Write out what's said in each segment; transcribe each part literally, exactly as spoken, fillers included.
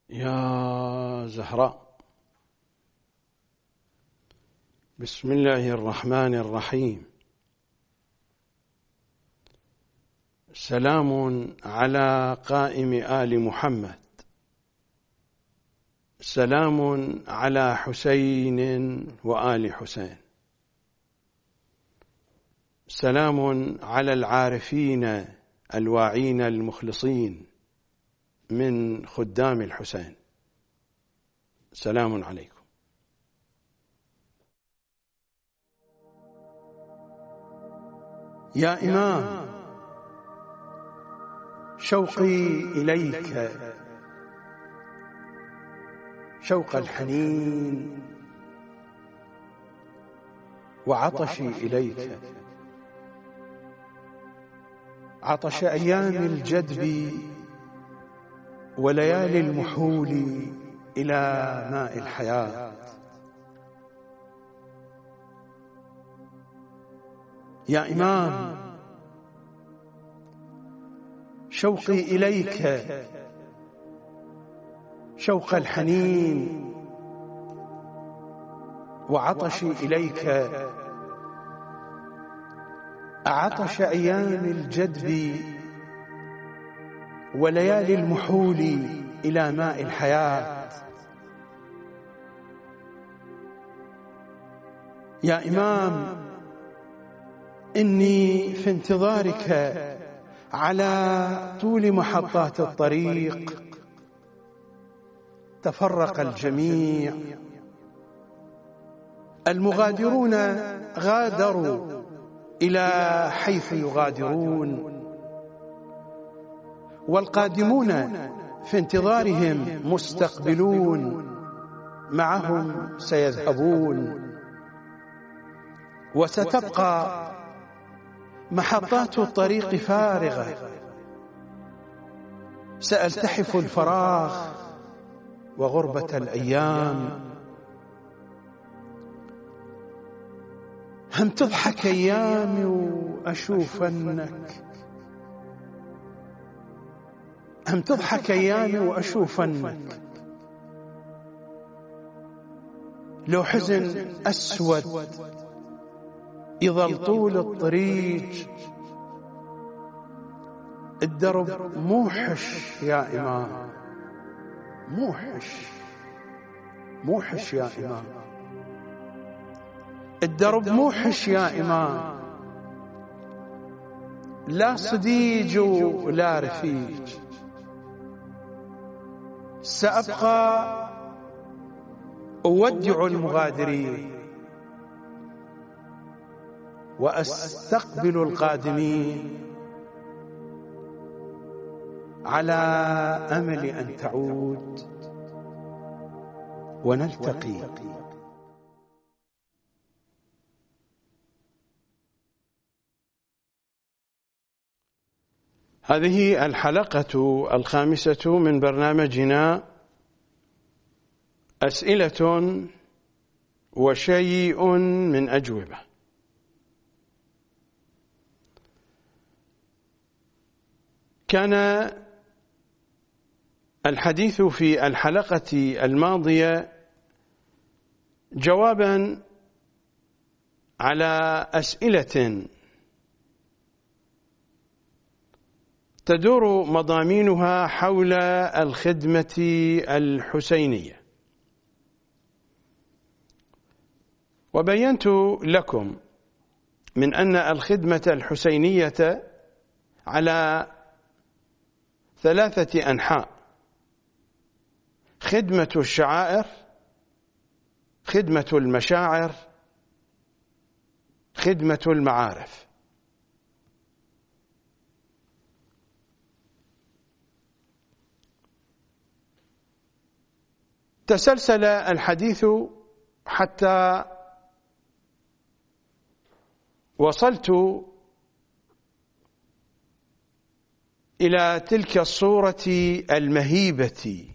يا زهراء، بسم الله الرحمن الرحيم. سلام على قائم آل محمد، سلام على حسين وآل حسين، سلام على العارفين الواعين المخلصين من خدام الحسين، سلام عليكم. يا إمام، شوقي إليك شوق الحنين، وعطشي إليك عطش أيام الجدب وليالي المحول إلى ماء الحياة. يا إمام، شوقي إليك شوق الحنين، وعطشي إليك عطش أيام الجدب وليالي المحول إلى ماء الحياة. يا إمام، إني في انتظارك على طول محطات الطريق، تفرق الجميع، المغادرون غادروا إلى حيث يغادرون، والقادمون في انتظارهم مستقبلون معهم سيذهبون، وستبقى محطات الطريق فارغة. سألتحف الفراغ وغربة الأيام. هم تضحك أيامي وأشوفنك، هم تضحك أيامي وأشوفنك، لو حزن أسود يظل طول الطريق، الدرب موحش يا إمام، موحش موحش يا إمام، الدرب موحش يا إمام، لا صديج ولا رفيق. سأبقى أودع المغادرين وأستقبل القادمين على أمل أن تعود ونلتقي. هذه الحلقة الخامسة من برنامجنا أسئلة وشيء من أجوبة. كان الحديث في الحلقة الماضية جوابا على أسئلة تدور مضامينها حول الخدمة الحسينية، وبينت لكم من أن الخدمة الحسينية على ثلاثة أنحاء: خدمة الشعائر، خدمة المشاعر، خدمة المعارف. تسلسل الحديث حتى وصلت إلى تلك الصورة المهيبة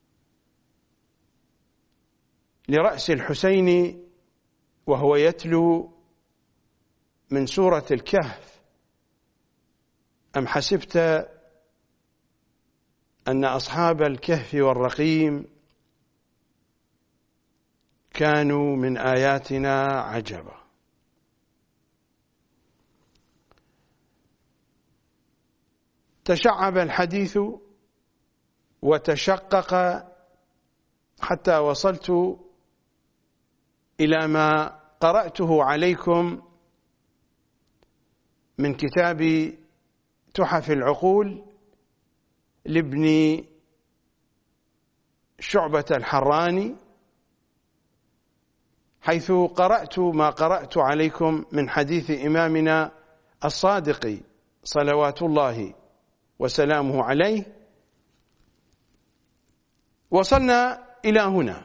لرأس الحسين وهو يتلو من سورة الكهف: أم حسبت أن أصحاب الكهف والرقيم كانوا من آياتنا عجبا. تشعب الحديث وتشقق حتى وصلت إلى ما قرأته عليكم من كتاب تحف العقول لابن شعبة الحراني، حيث قرأت ما قرأت عليكم من حديث إمامنا الصادق صلوات الله وسلامه عليه. وصلنا إلى هنا: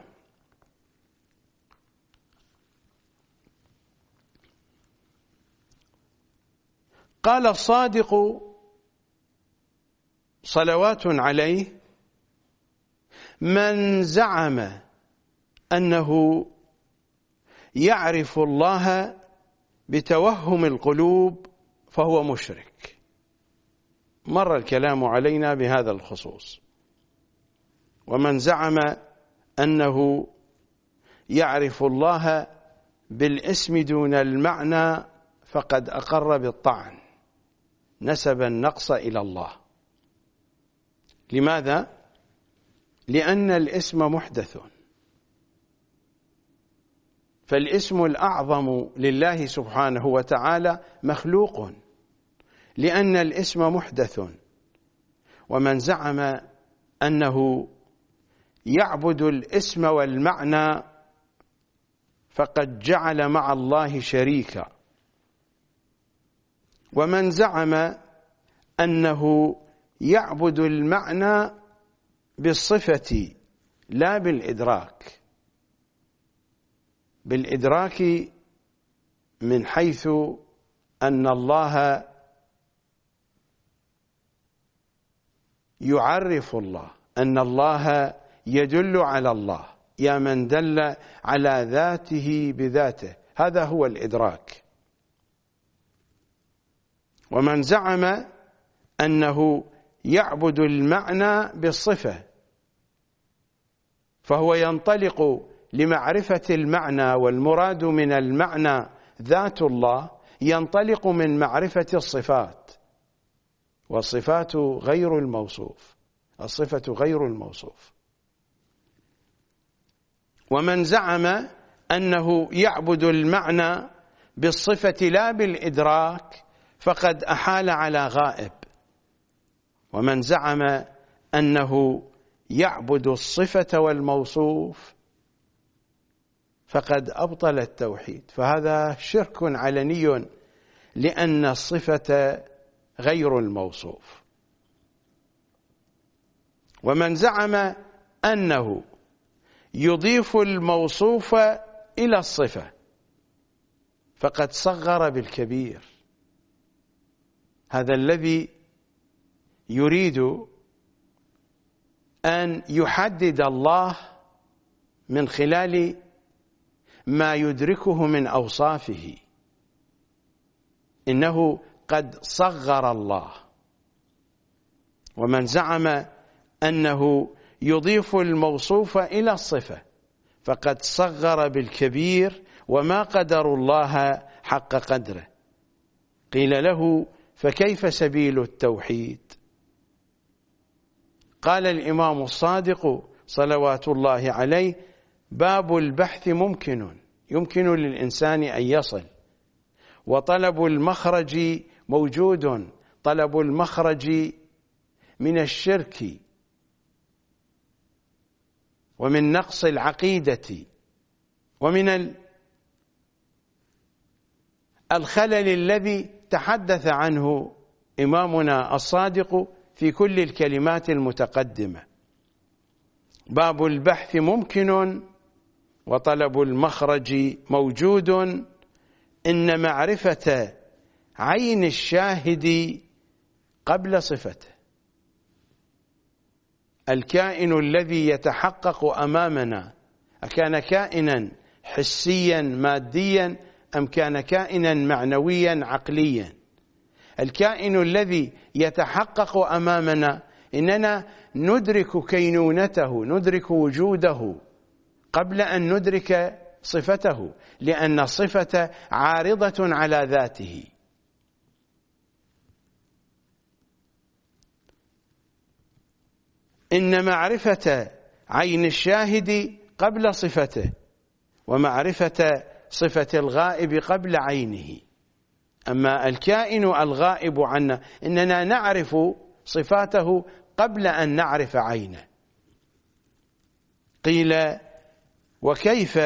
قال الصادق صلوات عليه: من زعم أنه يعرف الله بتوهم القلوب فهو مشرك. مر الكلام علينا بهذا الخصوص. ومن زعم أنه يعرف الله بالاسم دون المعنى فقد أقر بالطعن، نسب النقص إلى الله. لماذا؟ لأن الاسم محدث، فالاسم الأعظم لله سبحانه وتعالى مخلوق، لأن الاسم محدث. ومن زعم أنه يعبد الاسم والمعنى فقد جعل مع الله شريكا. ومن زعم أنه يعبد المعنى بالصفة لا بالإدراك، بالإدراك من حيث أن الله يعرف الله، أن الله يدل على الله، يا من دل على ذاته بذاته، هذا هو الإدراك. ومن زعم أنه يعبد المعنى بالصفة فهو ينطلق لمعرفة المعنى، والمراد من المعنى ذات الله، ينطلق من معرفة الصفات، والصفات غير الموصوف، الصفة غير الموصوف. ومن زعم أنه يعبد المعنى بالصفة لا بالإدراك فقد أحال على غائب. ومن زعم أنه يعبد الصفة والموصوف فقد أبطل التوحيد، فهذا شرك علني، لأن الصفة غير الموصوف. ومن زعم أنه يضيف الموصوف إلى الصفة فقد صغر بالكبير. هذا الذي يريد أن يحدد الله من خلال ما يدركه من أوصافه، إنه قد صغر الله. ومن زعم أنه يضيف الموصوف إلى الصفة فقد صغر بالكبير، وما قدر الله حق قدره. قيل له: فكيف سبيل التوحيد؟ قال الإمام الصادق صلوات الله عليه: باب البحث ممكن، يمكن للإنسان أن يصل، وطلب المخرج موجود، طلب المخرج من الشرك ومن نقص العقيدة ومن الخلل الذي تحدث عنه إمامنا الصادق في كل الكلمات المتقدمة. باب البحث ممكن وطلب المخرج موجود، إن معرفة عين الشاهد قبل صفته. الكائن الذي يتحقق أمامنا أكان كائنا حسيا ماديا أم كان كائنا معنويا عقليا؟ الكائن الذي يتحقق أمامنا إننا ندرك كينونته، ندرك وجوده قبل أن ندرك صفته، لأن الصفة عارضة على ذاته. إن معرفة عين الشاهد قبل صفته، ومعرفة صفة الغائب قبل عينه. أما الكائن الغائب عنا إننا نعرف صفاته قبل أن نعرف عينه. قيل: وكيف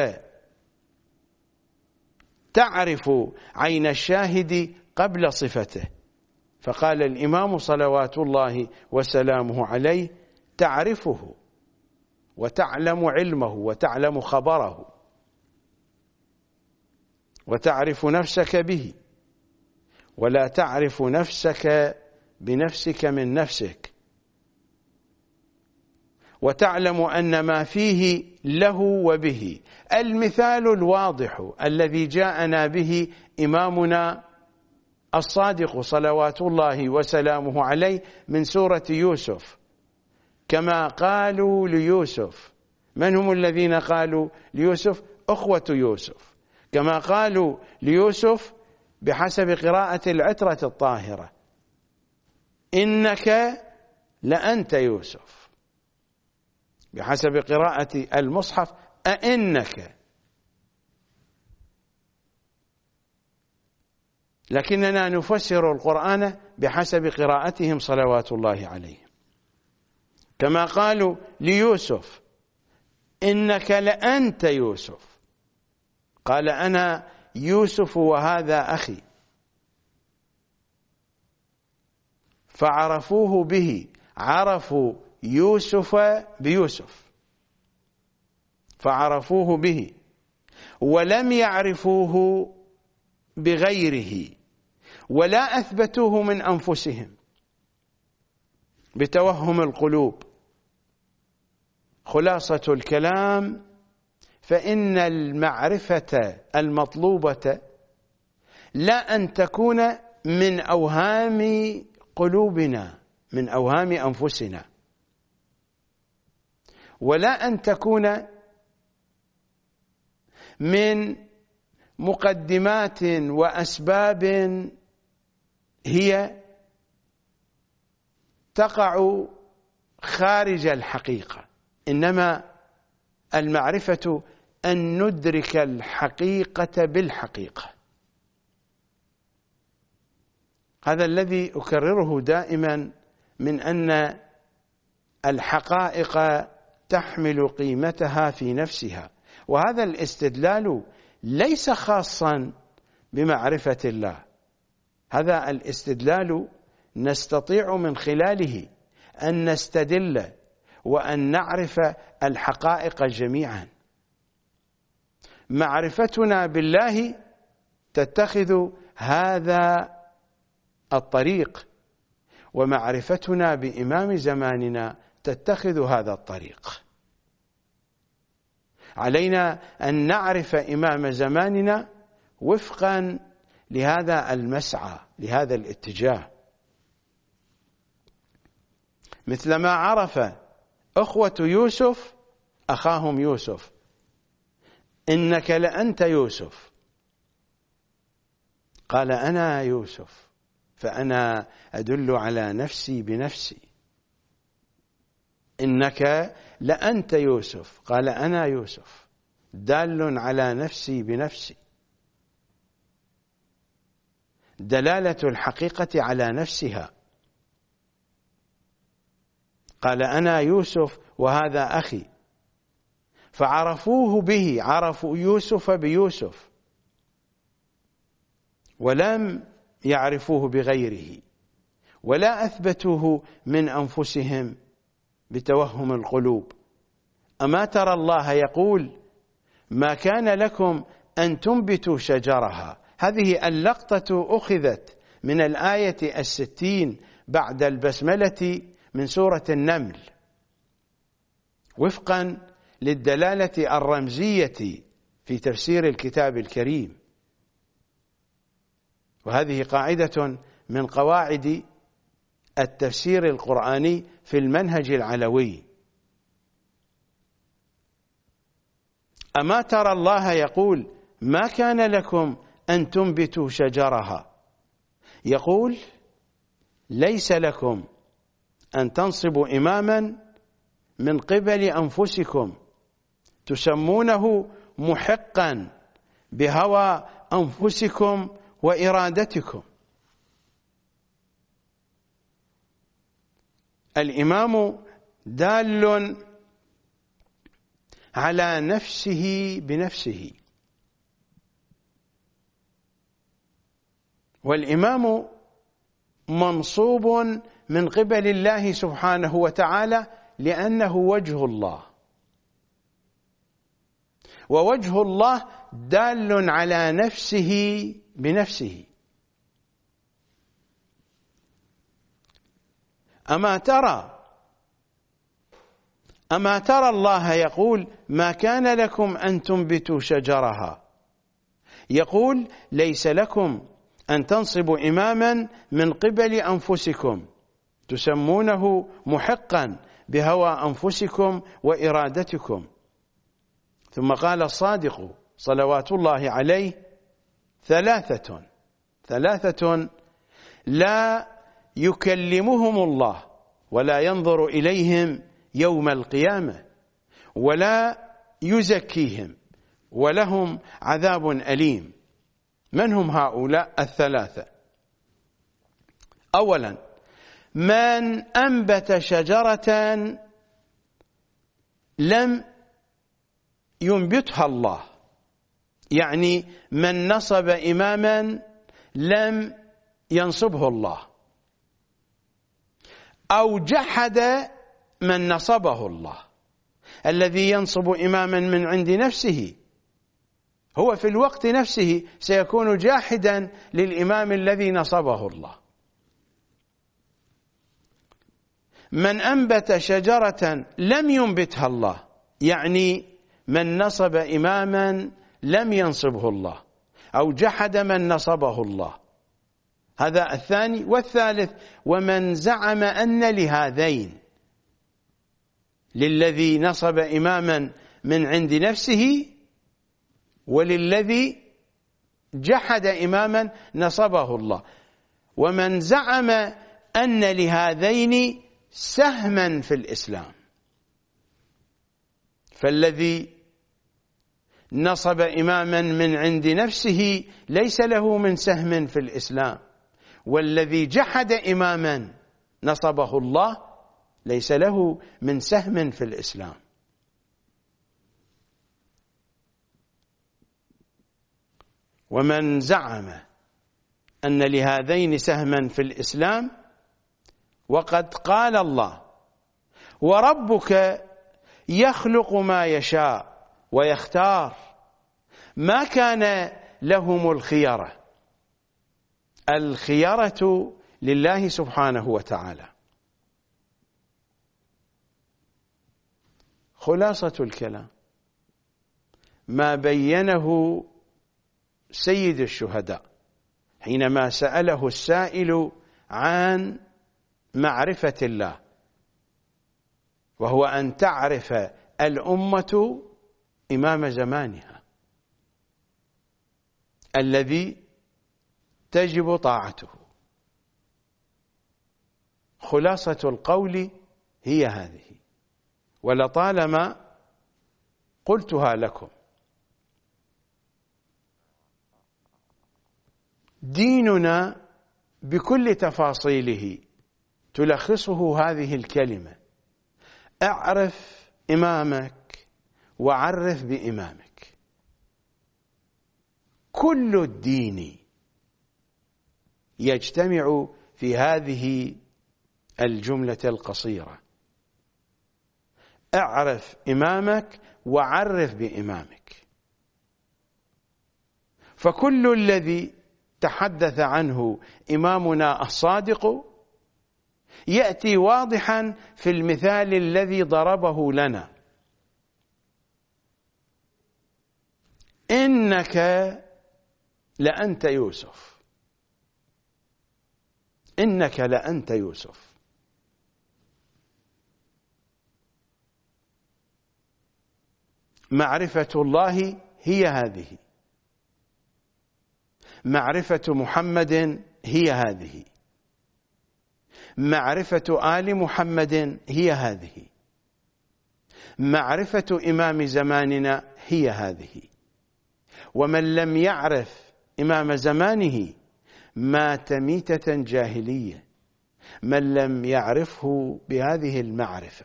تعرف عين الشاهد قبل صفته؟ فقال الإمام صلوات الله وسلامه عليه: تعرفه وتعلم علمه وتعلم خبره وتعرف نفسك به، ولا تعرف نفسك بنفسك من نفسك، وتعلم أن ما فيه له وبه. المثال الواضح الذي جاءنا به إمامنا الصادق صلوات الله وسلامه عليه من سورة يوسف، كما قالوا ليوسف. من هم الذين قالوا ليوسف؟ أخوة يوسف. كما قالوا ليوسف بحسب قراءة العترة الطاهرة: إنك لأنت يوسف. بحسب قراءة المصحف: أئنك. لكننا نفسر القرآن بحسب قراءتهم صلوات الله عليهم. كما قالوا ليوسف: إنك لأنت يوسف. قال: أنا يوسف وهذا أخي. فعرفوه به، عرفوا يوسف بيوسف، فعرفوه به، ولم يعرفوه بغيره، ولا أثبتوه من أنفسهم بتوهم القلوب. خلاصة الكلام: فإن المعرفة المطلوبة لا أن تكون من أوهام قلوبنا، من أوهام أنفسنا، ولا أن تكون من مقدمات وأسباب هي تقع خارج الحقيقة. إنما المعرفة أن ندرك الحقيقة بالحقيقة. هذا الذي أكرره دائما من أن الحقائق تحمل قيمتها في نفسها. وهذا الاستدلال ليس خاصا بمعرفة الله، هذا الاستدلال نستطيع من خلاله أن نستدل وأن نعرف الحقائق جميعا. معرفتنا بالله تتخذ هذا الطريق، ومعرفتنا بإمام زماننا تتخذ هذا الطريق. علينا أن نعرف إمام زماننا وفقا لهذا المسعى، لهذا الاتجاه، مثلما عرف أخوة يوسف أخاهم يوسف: إنك لأنت يوسف. قال: أنا يوسف، فأنا أدل على نفسي بنفسي. إنك لأنت يوسف، قال: أنا يوسف، دال على نفسي بنفسي. دلالة الحقيقة على نفسها. قال: أنا يوسف وهذا أخي. فعرفوه به، عرفوا يوسف بيوسف، ولم يعرفوه بغيره، ولا أثبتوه من أنفسهم بتوهم القلوب. أما ترى الله يقول: ما كان لكم أن تنبتوا شجرها. هذه اللقطة أخذت من الآية الستين بعد البسملة من سورة النمل، وفقا للدلالة الرمزية في تفسير الكتاب الكريم. وهذه قاعدة من قواعد التفسير القرآني في المنهج العلوي. أما ترى الله يقول ما كان لكم أن تنبتوا شجرها، يقول ليس لكم أن تنصبوا إماما من قبل أنفسكم تسمونه محقا بهوى أنفسكم وإرادتكم. الإمام دال على نفسه بنفسه، والإمام منصوب من قبل الله سبحانه وتعالى لأنه وجه الله، ووجه الله دال على نفسه بنفسه. أما ترى أما ترى الله يقول ما كان لكم أن تنبتوا شجرها، يقول ليس لكم أن تنصبوا إماما من قبل أنفسكم تسمونه محقا بهوى أنفسكم وإرادتكم. ثم قال الصادق صلوات الله عليه ثلاثة ثلاثة لا يكلمهم الله ولا ينظر إليهم يوم القيامة ولا يزكيهم ولهم عذاب أليم. من هم هؤلاء الثلاثة؟ أولا من أنبت شجرة لم ينبتها الله، يعني من نصب إماما لم ينصبه الله، أو جحد من نصبه الله. الذي ينصب إماما من عند نفسه هو في الوقت نفسه سيكون جاحدا للإمام الذي نصبه الله. من أنبت شجرة لم ينبتها الله، يعني من نصب إماما لم ينصبه الله، أو جحد من نصبه الله. هذا الثاني. والثالث ومن زعم أن لهذين، للذي نصب إماما من عند نفسه وللذي جحد إماما نصبه الله، ومن زعم أن لهذين سهما في الإسلام. فالذي نصب إماما من عند نفسه ليس له من سهم في الإسلام، والذي جحد إماما نصبه الله ليس له من سهم في الإسلام. ومن زعم أن لهذين سهما في الإسلام وقد قال الله وربك يخلق ما يشاء ويختار ما كان لهم الخيرة. الخيرة لله سبحانه وتعالى. خلاصة الكلام ما بينه سيد الشهداء حينما سأله السائل عن معرفة الله، وهو أن تعرف الأمة إمام زمانها الذي تجب طاعته. خلاصة القول هي هذه، ولطالما قلتها لكم. ديننا بكل تفاصيله تلخصه هذه الكلمة: اعرف إمامك وعرف بإمامك. كل الدين يجتمع في هذه الجملة القصيرة: اعرف إمامك وعرف بإمامك. فكل الذي تحدث عنه إمامنا الصادق يأتي واضحا في المثال الذي ضربه لنا: إنك لأنت يوسف، إنك لأنت يوسف. معرفة الله هي هذه، معرفة محمد هي هذه، معرفة آل محمد هي هذه، معرفة إمام زماننا هي هذه. ومن لم يعرف إمام زمانه مات ميتة جاهلية، من لم يعرفه بهذه المعرفة.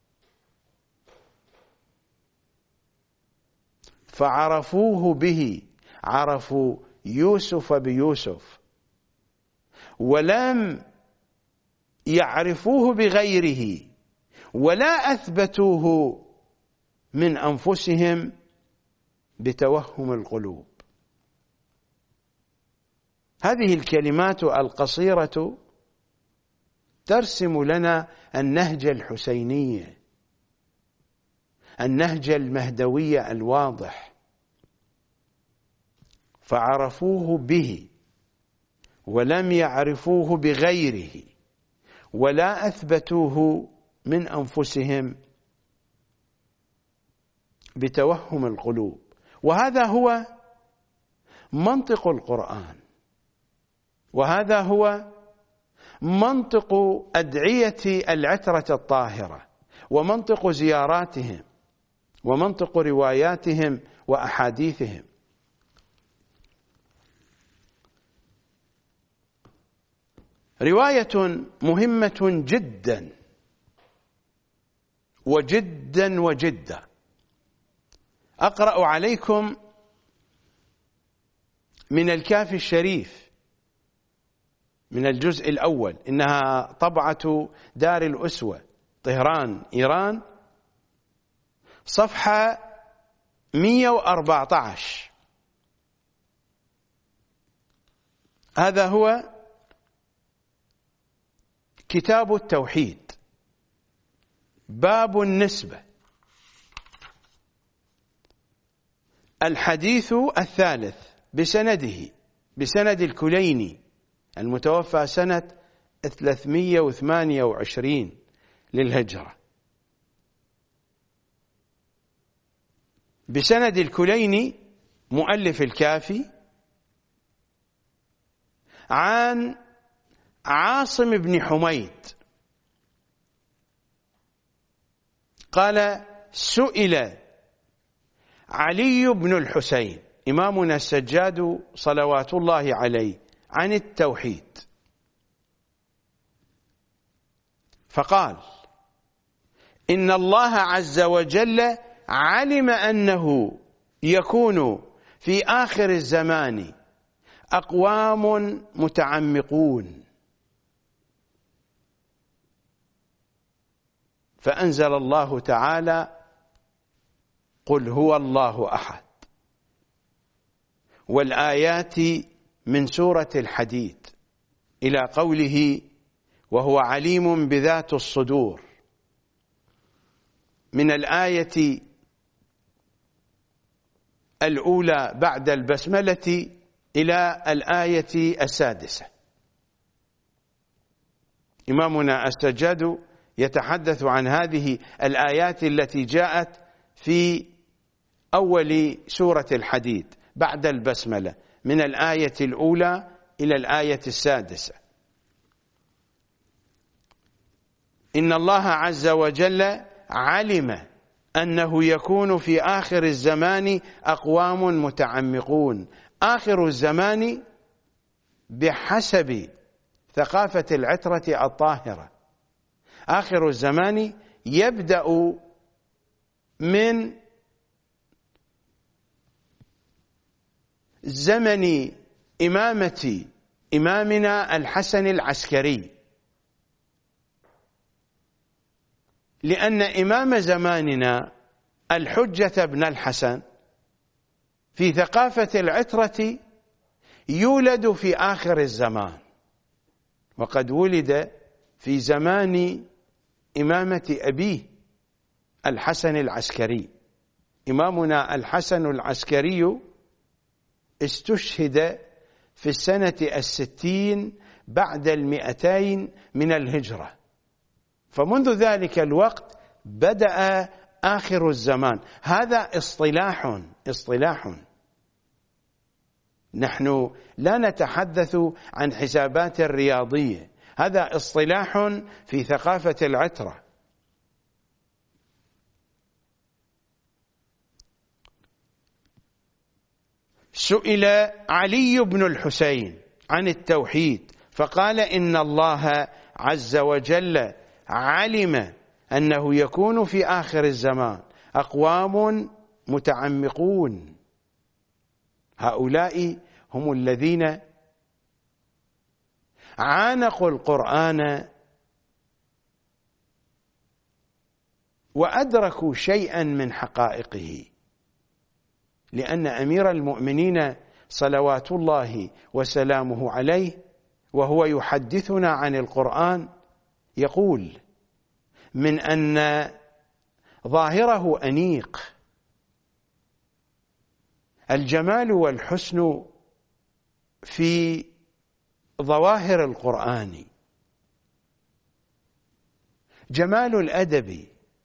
فعرفوه به، عرفوا يوسف بيوسف، ولم يعرفوه بغيره، ولا أثبتوه من أنفسهم بتوهم القلوب. هذه الكلمات القصيرة ترسم لنا النهج الحسيني، النهج المهدوي الواضح. فعرفوه به ولم يعرفوه بغيره، ولا أثبتوه من أنفسهم بتوهم القلوب. وهذا هو منطق القرآن، وهذا هو منطق أدعية العترة الطاهرة، ومنطق زياراتهم، ومنطق رواياتهم وأحاديثهم. رواية مهمة جدا وجدا وجدا. أقرأ عليكم من الكافي الشريف من الجزء الأول، إنها طبعة دار الأسوة طهران إيران، صفحة مئة وأربعة عشر. هذا هو كتاب التوحيد، باب النسبة، الحديث الثالث بسنده، بسند الكليني المتوفى سنة ثلاثمئة وثمانية وعشرين للهجرة. بسند الكليني مؤلف الكافي عن عاصم بن حميد قال: سئل علي بن الحسين إمامنا السجاد صلوات الله عليه عن التوحيد، فقال: إن الله عز وجل علم أنه يكون في آخر الزمان أقوام متعمقون، فأنزل الله تعالى: قل هو الله أحد، والآيات من سورة الحديد إلى قوله: وهو عليم بذات الصدور، من الآية الأولى بعد البسملة إلى الآية السادسة. إمامنا السجاد يتحدث عن هذه الآيات التي جاءت في أول سورة الحديد بعد البسملة، من الآية الأولى إلى الآية السادسة. إن الله عز وجل علم أنه يكون في آخر الزمان أقوام متعمقون. آخر الزمان بحسب ثقافة العترة الطاهرة، آخر الزمان يبدأ من زمن إمامة إمامنا الحسن العسكري، لأن إمام زماننا الحجة بن الحسن في ثقافة العترة يولد في آخر الزمان، وقد ولد في زمان إمامة أبيه الحسن العسكري. إمامنا الحسن العسكري استشهد في السنة الستين بعد المئتين من الهجرة، فمنذ ذلك الوقت بدأ آخر الزمان. هذا اصطلاح اصطلاح نحن لا نتحدث عن حسابات رياضية، هذا اصطلاح في ثقافة العترة. سئل علي بن الحسين عن التوحيد فقال إن الله عز وجل علم أنه يكون في آخر الزمان أقوام متعمقون، هؤلاء هم الذين عانقوا القرآن وأدركوا شيئا من حقائقه، لأن أمير المؤمنين صلوات الله وسلامه عليه وهو يحدثنا عن القرآن يقول من أن ظاهره أنيق، الجمال والحسن في ظواهر القرآن، جمال الأدب،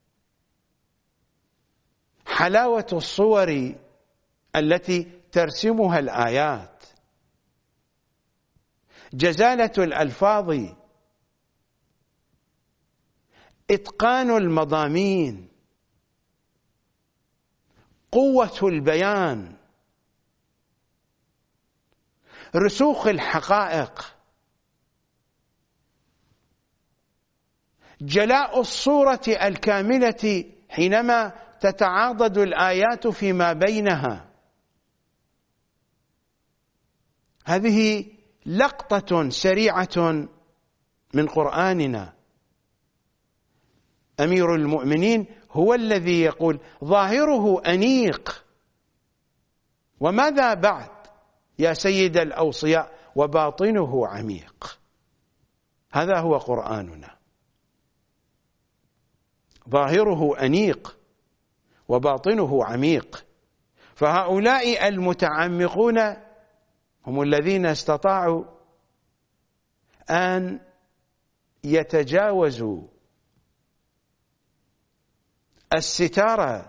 حلاوة الصور التي ترسمها الآيات، جزالة الألفاظ، إتقان المضامين، قوة البيان، رسوخ الحقائق، جلاء الصورة الكاملة حينما تتعاضد الآيات فيما بينها. هذه لقطة سريعة من قرآننا. أمير المؤمنين هو الذي يقول ظاهره أنيق، وماذا بعد يا سيد الأوصياء وباطنه عميق. هذا هو قرآننا، ظاهره أنيق وباطنه عميق. فهؤلاء المتعمقون هم الذين استطاعوا أن يتجاوزوا الستار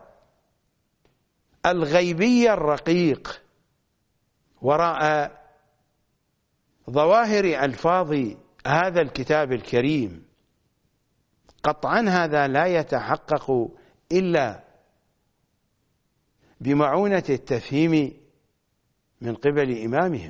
الغيبي الرقيق وراء ظواهر ألفاظ هذا الكتاب الكريم. قطعا هذا لا يتحقق إلا بمعونة التفهيم من قبل إمامهم.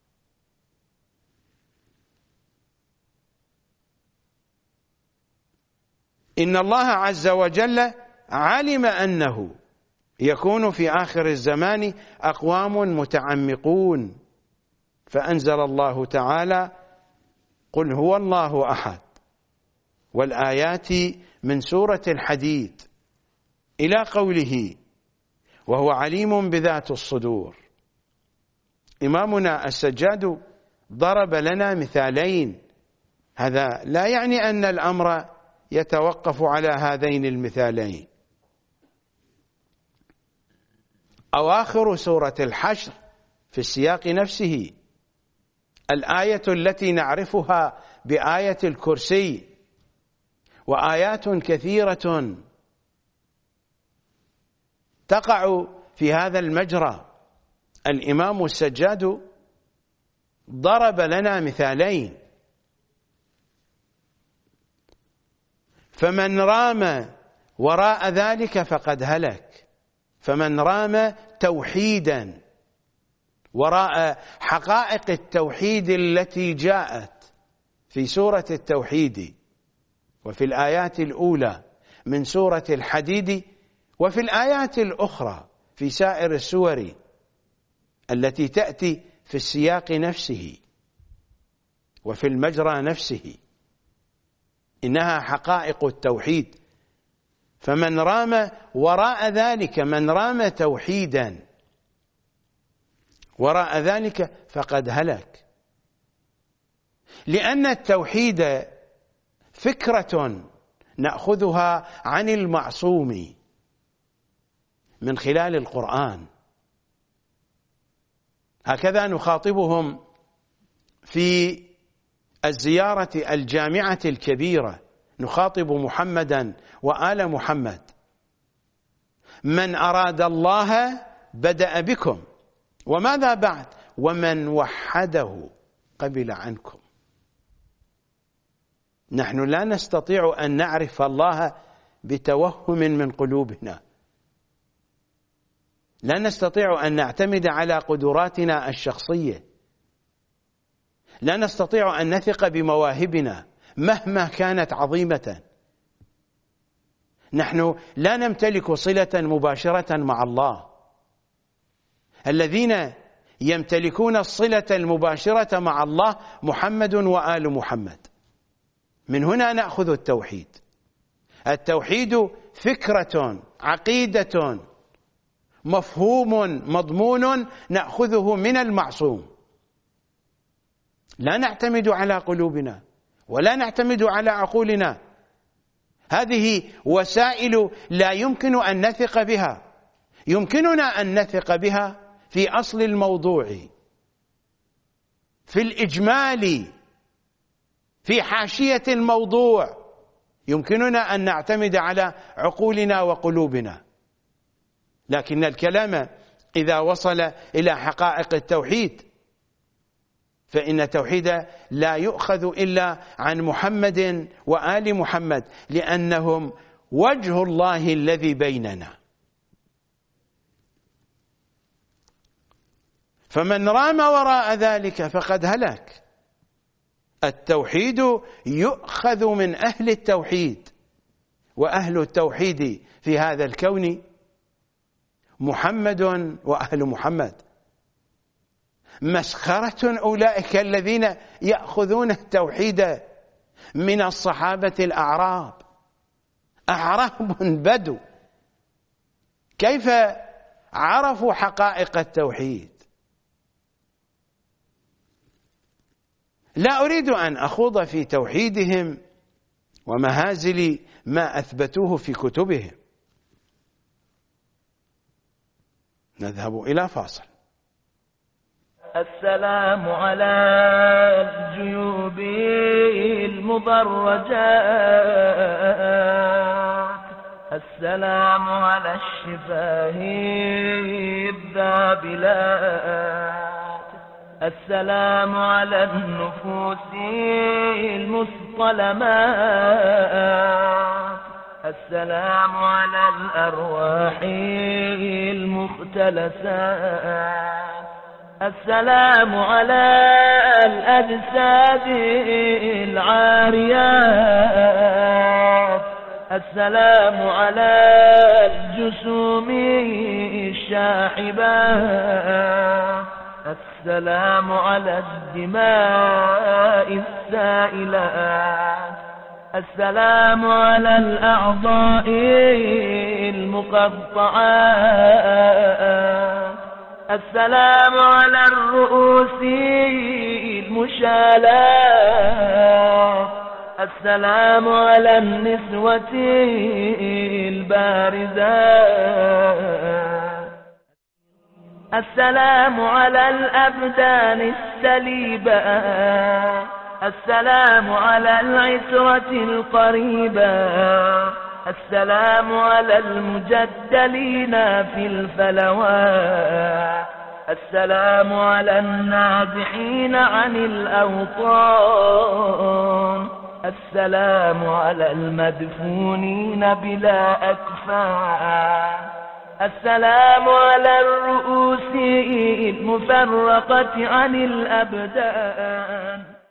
إن الله عز وجل علم أنه يكون في آخر الزمان أقوام متعمقون، فأنزل الله تعالى قل هو الله أحد، والآيات من سورة الحديد إلى قوله وهو عليم بذات الصدور. إمامنا السجاد ضرب لنا مثالين، هذا لا يعني أن الأمر يتوقف على هذين المثالين. أواخر سورة الحشر في السياق نفسه، الآية التي نعرفها بآية الكرسي، وآيات كثيرة تقع في هذا المجرى. الإمام السجاد ضرب لنا مثالين، فمن رام وراء ذلك فقد هلك. فمن رام توحيدا وراء حقائق التوحيد التي جاءت في سورة التوحيد وفي الآيات الأولى من سورة الحديد وفي الآيات الأخرى في سائر السور التي تأتي في السياق نفسه وفي المجرى نفسه، إنها حقائق التوحيد. فمن رام وراء ذلك، من رام توحيدا وراء ذلك فقد هلك، لأن التوحيد فكرة نأخذها عن المعصوم من خلال القرآن. هكذا نخاطبهم في الزيارة الجامعة الكبيرة، نخاطب محمدا وآل محمد من أراد الله بدأ بكم، وماذا بعد؟ ومن وحده قبل عنكم. نحن لا نستطيع أن نعرف الله بتوهم من قلوبنا، لا نستطيع أن نعتمد على قدراتنا الشخصية، لا نستطيع أن نثق بمواهبنا مهما كانت عظيمة. نحن لا نمتلك صلة مباشرة مع الله. الذين يمتلكون الصلة المباشرة مع الله محمد وآل محمد. من هنا نأخذ التوحيد. التوحيد فكرة، عقيدة، مفهوم، مضمون نأخذه من المعصوم. لا نعتمد على قلوبنا ولا نعتمد على عقولنا. هذه وسائل لا يمكن أن نثق بها. يمكننا أن نثق بها في أصل الموضوع، في الإجمال، في حاشية الموضوع. يمكننا أن نعتمد على عقولنا وقلوبنا، لكن الكلام إذا وصل إلى حقائق التوحيد فإن التوحيد لا يؤخذ إلا عن محمد وآل محمد، لأنهم وجه الله الذي بيننا. فمن رام وراء ذلك فقد هلك. التوحيد يؤخذ من أهل التوحيد، وأهل التوحيد في هذا الكون محمد وأهل محمد. مسخرة أولئك الذين يأخذون التوحيد من الصحابة الأعراب. أعراب بدو، كيف عرفوا حقائق التوحيد؟ لا أريد أن أخوض في توحيدهم ومهازل ما أثبتوه في كتبهم. نذهب إلى فاصل. السلام على الجيوب المبرجات، السلام على الشفاه الذابلات، السلام على النفوس المصطلمات، السلام على الأرواح المختلسات، السلام على الأجساد العاريات، السلام على الجسوم الشاحبات، السلام على الدماء السائلات، السلام على الأعضاء المقطعات، السلام على الرؤوس المشالات، السلام على النسوة البارزات، السلام على الأبدان السليبة، السلام على العترة القريبة، السلام على المجدلين في الفلوات، السلام على النازحين عن الأوطان، السلام على المدفونين بلا أكفان، السلام على الرؤوس المفرقة عن الأبدان.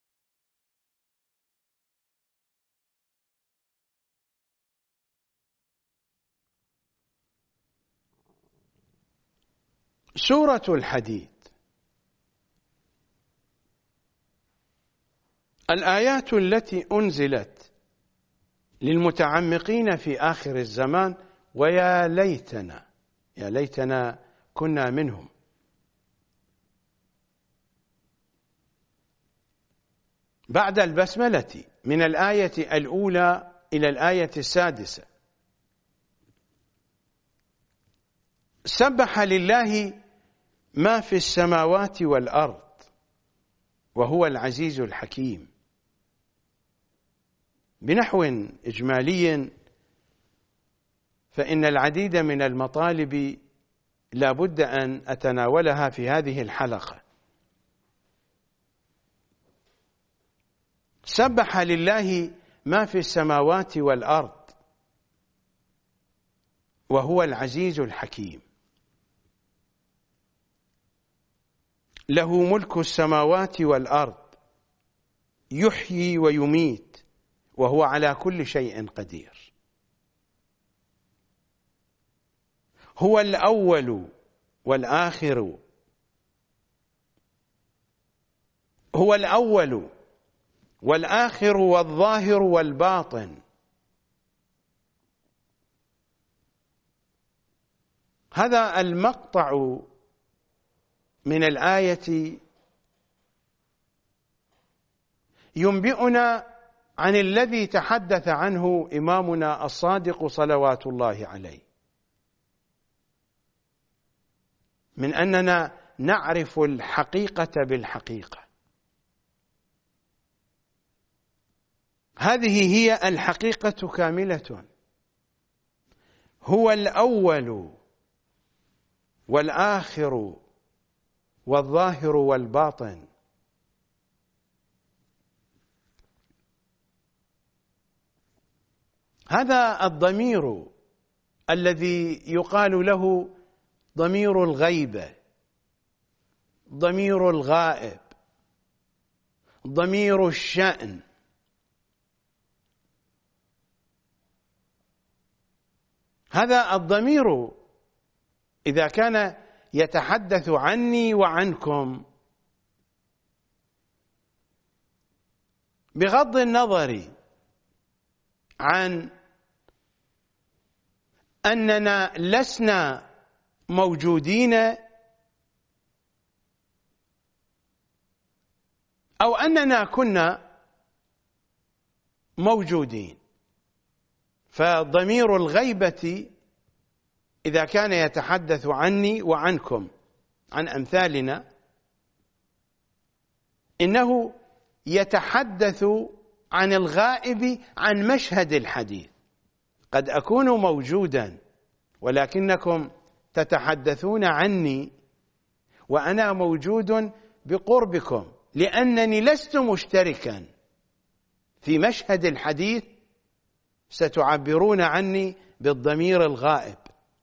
سورة الحديد. الآيات التي أنزلت للمتعمقين في آخر الزمان، ويا ليتنا يا ليتنا كنا منهم. بعد البسملة من الآية الأولى إلى الآية السادسة، سبح لله ما في السماوات والأرض وهو العزيز الحكيم. بنحو إجمالي فإن العديد من المطالب لا بد أن أتناولها في هذه الحلقة. سبح لله ما في السماوات والأرض وهو العزيز الحكيم، له ملك السماوات والأرض، يحيي ويميت وهو على كل شيء قدير. هو الأول والآخر، هو الأول والآخر والظاهر والباطن. هذا المقطع من الآية ينبئنا عن الذي تحدث عنه إمامنا الصادق صلوات الله عليه، من أننا نعرف الحقيقة بالحقيقة. هذه هي الحقيقة كاملة، هو الأول والآخر والظاهر والباطن. هذا الضمير الذي يقال له ضمير الغيبة، ضمير الغائب، ضمير الشأن، هذا الضمير إذا كان يتحدث عني وعنكم بغض النظر عن أننا لسنا موجودين أو أننا كنا موجودين، فضمير الغيبة إذا كان يتحدث عني وعنكم عن أمثالنا إنه يتحدث عن الغائب عن مشهد الحديث. قد أكون موجودا ولكنكم تتحدثون عني وأنا موجود بقربكم، لأنني لست مشتركا في مشهد الحديث ستعبرون عني بالضمير الغائب.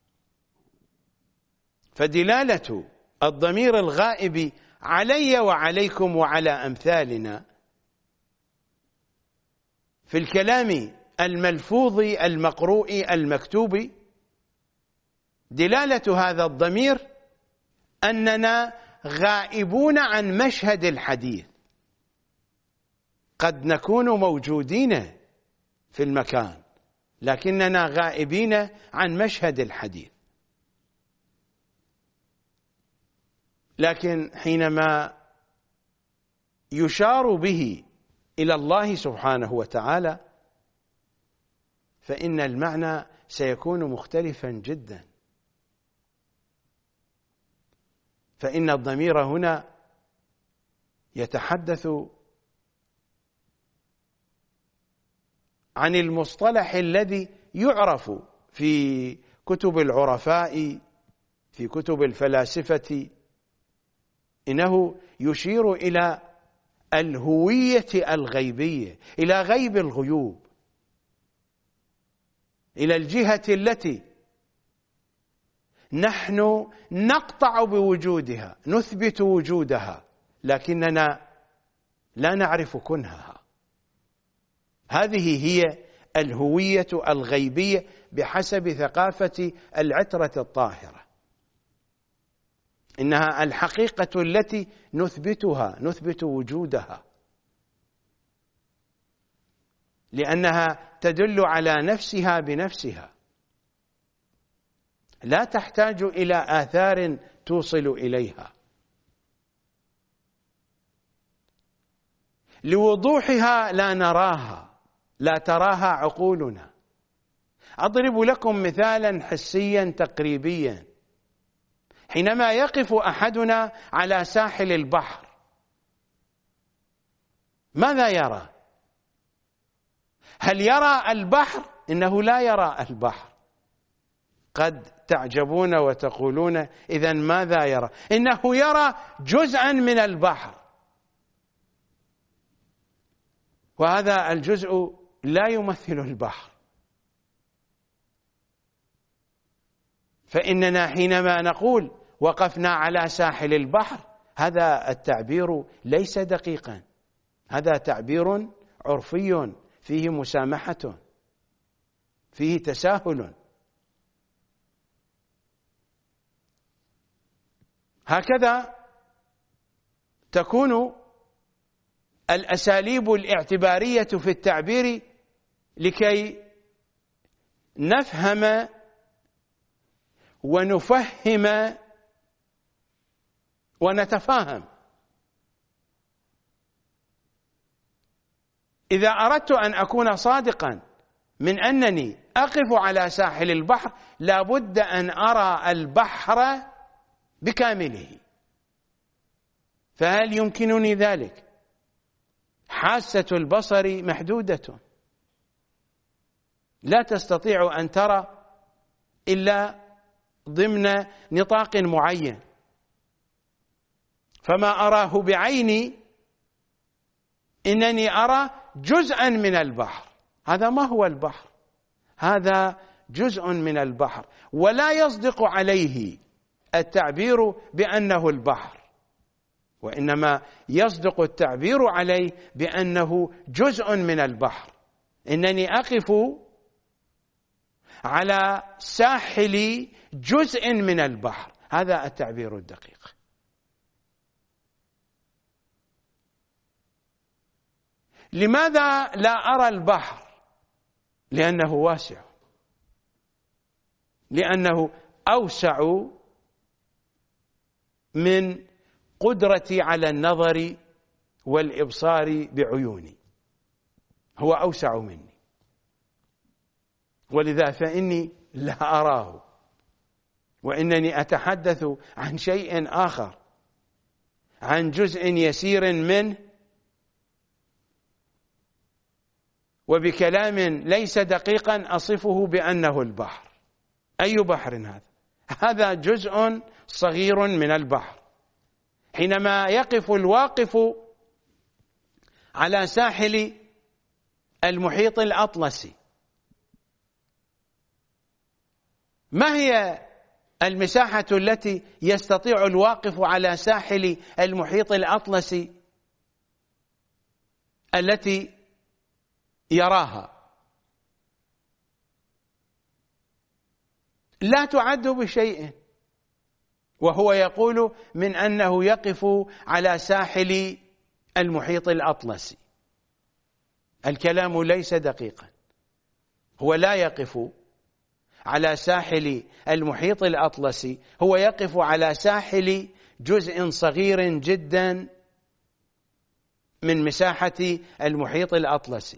فدلالة الضمير الغائب علي وعليكم وعلى أمثالنا في الكلام الملفوظ المقروء المكتوب، دلالة هذا الضمير أننا غائبون عن مشهد الحديث. قد نكون موجودين في المكان لكننا غائبين عن مشهد الحديث. لكن حينما يشار به إلى الله سبحانه وتعالى فإن المعنى سيكون مختلفا جدا، فإن الضمير هنا يتحدث عن المصطلح الذي يعرف في كتب العرفاء، في كتب الفلاسفة، إنه يشير إلى الهوية الغيبية، إلى غيب الغيوب، إلى الجهة التي نحن نقطع بوجودها، نثبت وجودها لكننا لا نعرف كنهها. هذه هي الهوية الغيبية بحسب ثقافة العترة الطاهرة. إنها الحقيقة التي نثبتها، نثبت وجودها، لأنها تدل على نفسها بنفسها، لا تحتاج إلى آثار توصل إليها. لوضوحها لا نراها، لا تراها عقولنا. أضرب لكم مثالا حسيا تقريبيا. حينما يقف أحدنا على ساحل البحر ماذا يرى؟ هل يرى البحر؟ إنه لا يرى البحر، قد تعجبون وتقولون إذن ماذا يرى؟ إنه يرى جزءا من البحر، وهذا الجزء لا يمثل البحر. فإننا حينما نقول وقفنا على ساحل البحر، هذا التعبير ليس دقيقا، هذا تعبير عرفي فيه مسامحة، فيه تساهل. هكذا تكون الأساليب الاعتبارية في التعبير لكي نفهم ونفهم ونتفاهم. إذا أردت أن أكون صادقا من أنني أقف على ساحل البحر، لابد أن أرى البحر بكامله. فهل يمكنني ذلك؟ حاسة البصر محدودة، لا تستطيع أن ترى إلا ضمن نطاق معين، فما أراه بعيني إنني أرى جزءا من البحر. هذا ما هو البحر، هذا جزء من البحر، ولا يصدق عليه التعبير بأنه البحر، وإنما يصدق التعبير عليه بأنه جزء من البحر. إنني أقف على ساحل جزء من البحر، هذا التعبير الدقيق. لماذا لا أرى البحر؟ لأنه واسع، لأنه أوسع من قدرتي على النظر والإبصار بعيوني، هو أوسع مني، ولذا فإني لا أراه، وإنني أتحدث عن شيء آخر، عن جزء يسير منه، وبكلام ليس دقيقا أصفه بأنه البحر. أي بحر هذا؟ هذا جزء صغير من البحر. حينما يقف الواقف على ساحل المحيط الأطلسي، ما هي المساحة التي يستطيع الواقف على ساحل المحيط الأطلسي التي يراها؟ لا تعد بشيء، وهو يقول من أنه يقف على ساحل المحيط الأطلسي. الكلام ليس دقيقا، هو لا يقف على ساحل المحيط الأطلسي، هو يقف على ساحل جزء صغير جدا من مساحة المحيط الأطلسي،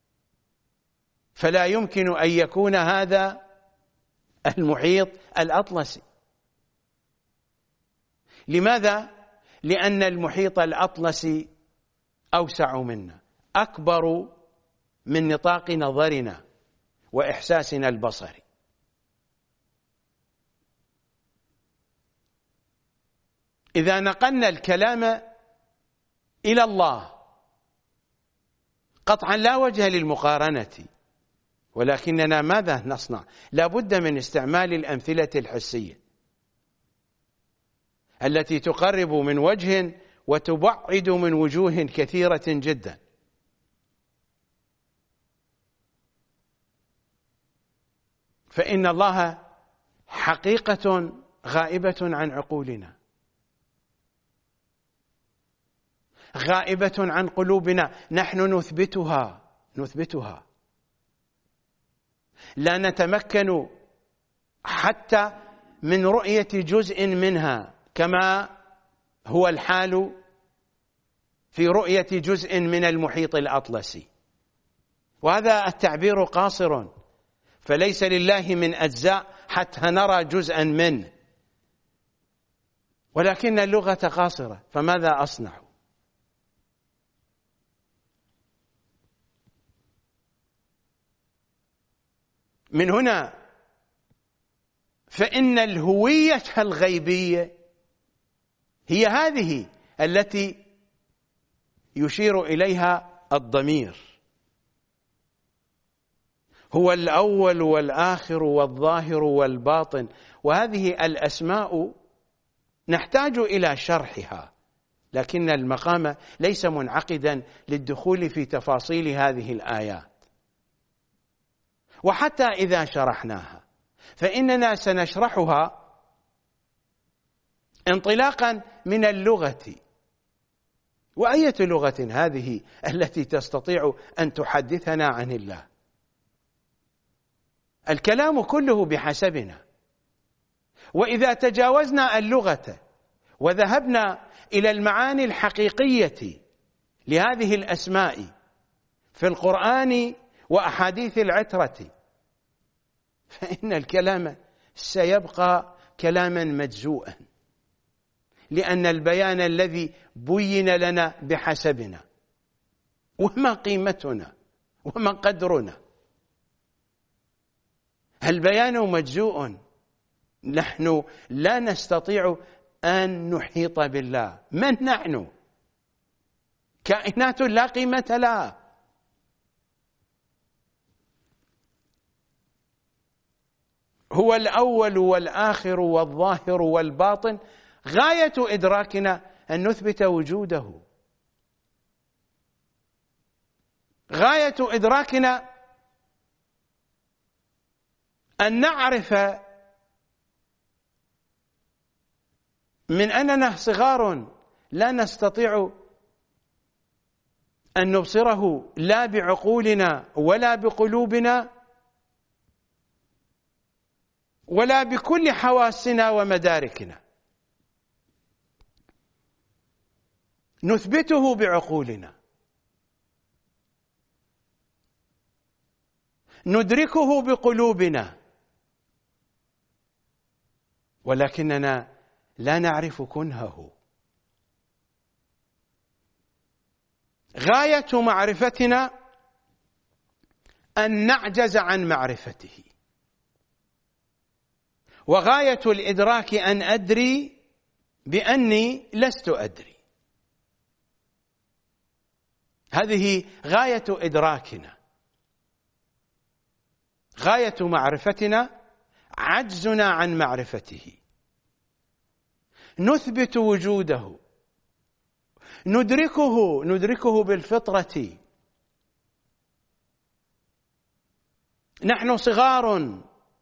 فلا يمكن أن يكون هذا المحيط الأطلسي. لماذا؟ لأن المحيط الأطلسي أوسع منا، أكبر من نطاق نظرنا وإحساسنا البصري. إذا نقلنا الكلام إلى الله، قطعا لا وجه للمقارنة، ولكننا ماذا نصنع؟ لا بد من استعمال الأمثلة الحسية التي تقرب من وجه وتبعد من وجوه كثيرة جدا. فإن الله حقيقة غائبة عن عقولنا، غائبة عن قلوبنا، نحن نثبتها نثبتها لا نتمكن حتى من رؤية جزء منها، كما هو الحال في رؤية جزء من المحيط الأطلسي. وهذا التعبير قاصر، فليس لله من أجزاء حتى نرى جزءا منه، ولكن اللغة قاصرة، فماذا أصنع؟ من هنا فإن الهوية الغيبية هي هذه التي يشير إليها الضمير. هو الأول والآخر والظاهر والباطن، وهذه الأسماء نحتاج إلى شرحها، لكن المقام ليس منعقدا للدخول في تفاصيل هذه الآيات. وحتى إذا شرحناها فإننا سنشرحها انطلاقا من اللغة. وأية لغة هذه التي تستطيع أن تحدثنا عن الله؟ الكلام كله بحسبنا. وإذا تجاوزنا اللغة وذهبنا إلى المعاني الحقيقية لهذه الأسماء في القرآن وأحاديث العترة، فإن الكلام سيبقى كلاما مجزوءا، لأن البيان الذي بين لنا بحسبنا وما قيمتنا وما قدرنا، البيان مجزوء. نحن لا نستطيع أن نحيط بالله. من نحن؟ كائنات لا قيمة لها. هو الأول والآخر والظاهر والباطن، غاية إدراكنا أن نثبت وجوده، غاية إدراكنا أن نعرف من أننا صغار لا نستطيع أن نبصره لا بعقولنا ولا بقلوبنا ولا بكل حواسنا ومداركنا، نثبته بعقولنا، ندركه بقلوبنا، ولكننا لا نعرف كنهه. غاية معرفتنا أن نعجز عن معرفته، وغاية الإدراك أن أدري بأني لست أدري. هذه غاية إدراكنا. غاية معرفتنا عجزنا عن معرفته. نثبت وجوده، ندركه ندركه بالفطرة. نحن صغار،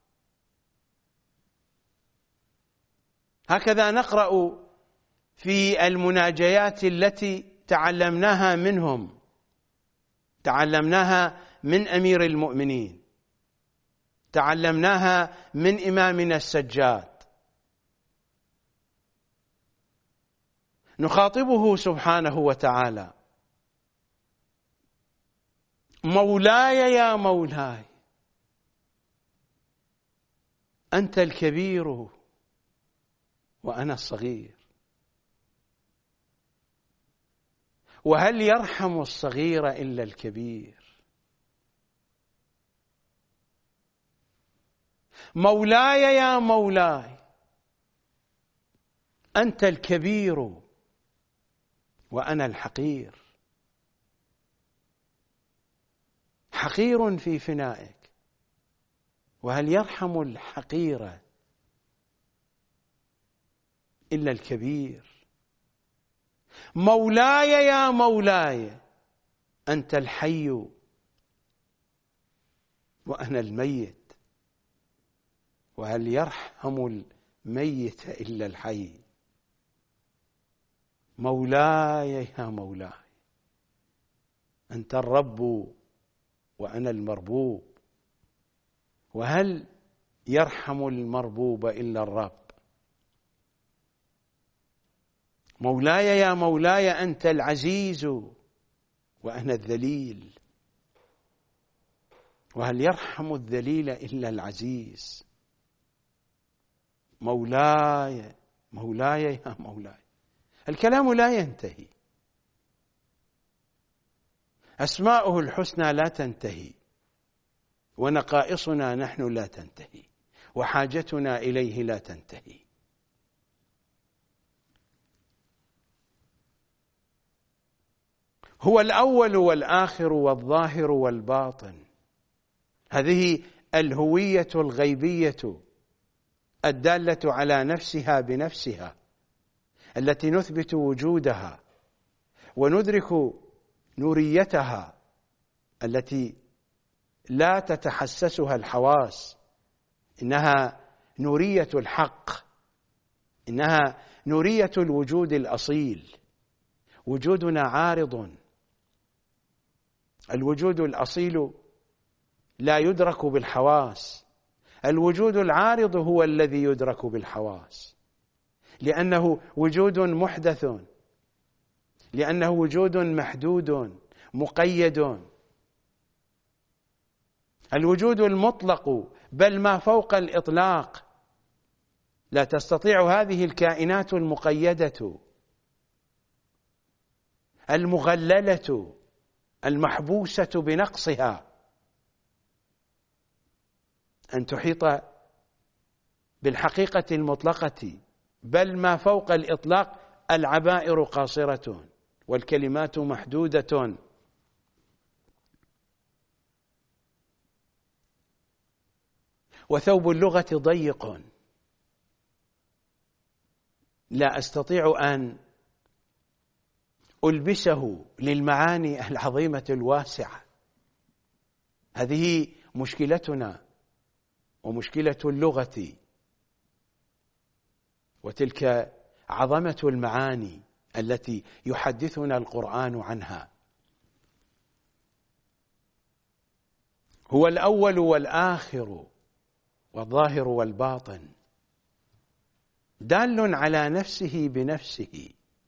هكذا نقرأ في المناجيات التي تعلمناها منهم، تعلمناها من أمير المؤمنين، تعلمناها من إمامنا السجاد. نخاطبه سبحانه وتعالى: مولاي يا مولاي، أنت الكبير وأنا الصغير، وهل يرحم الصغير إلا الكبير؟ مولاي يا مولاي، أنت الكبير وأنا الحقير، حقير في فنائك، وهل يرحم الحقير إلا الكبير؟ مولاي يا مولاي، أنت الحي وأنا الميت، وهل يرحم الميت إلا الحي؟ مولاي يا مولاي، أنت الرب وأنا المربوب، وهل يرحم المربوب إلا الرب؟ مولاي يا مولاي، أنت العزيز وأنا الذليل، وهل يرحم الذليل إلا العزيز؟ مولاي مولاي يا مولاي. الكلام لا ينتهي، أسماؤه الحسنى لا تنتهي، ونقائصنا نحن لا تنتهي، وحاجتنا إليه لا تنتهي. هو الأول والآخر والظاهر والباطن. هذه الهوية الغيبية الدالة على نفسها بنفسها، التي نثبت وجودها وندرك نوريتها التي لا تتحسسها الحواس. إنها نورية الحق، إنها نورية الوجود الأصيل. وجودنا عارض، الوجود الأصيل لا يدرك بالحواس، الوجود العارض هو الذي يدرك بالحواس، لأنه وجود محدث، لأنه وجود محدود مقيد. الوجود المطلق بل ما فوق الإطلاق لا تستطيع هذه الكائنات المقيدة المغللة المحبوسة بنقصها أن تحيط بالحقيقة المطلقة، بل ما فوق الإطلاق. العبائر قاصرة والكلمات محدودة. وثوب اللغة ضيق، لا أستطيع أن ألبسه للمعاني العظيمة الواسعة. هذه مشكلتنا ومشكلة اللغة، وتلك عظمة المعاني التي يحدثنا القرآن عنها. هو الأول والآخر والظاهر والباطن، دال على نفسه بنفسه.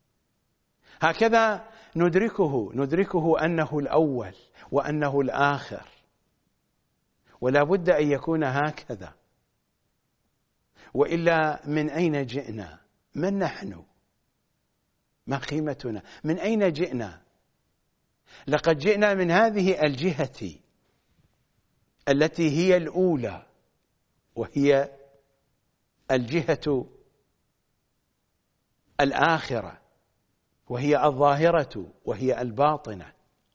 هكذا ندركه ندركه أنه الأول وأنه الآخر، ولا بد أن يكون هكذا، وإلا من أين جئنا؟ من نحن؟ ما قيمتنا؟ من أين جئنا؟ لقد جئنا من هذه الجهة التي هي الأولى، وهي الجهة الآخرة، وهي الظاهرة، وهي الباطنة.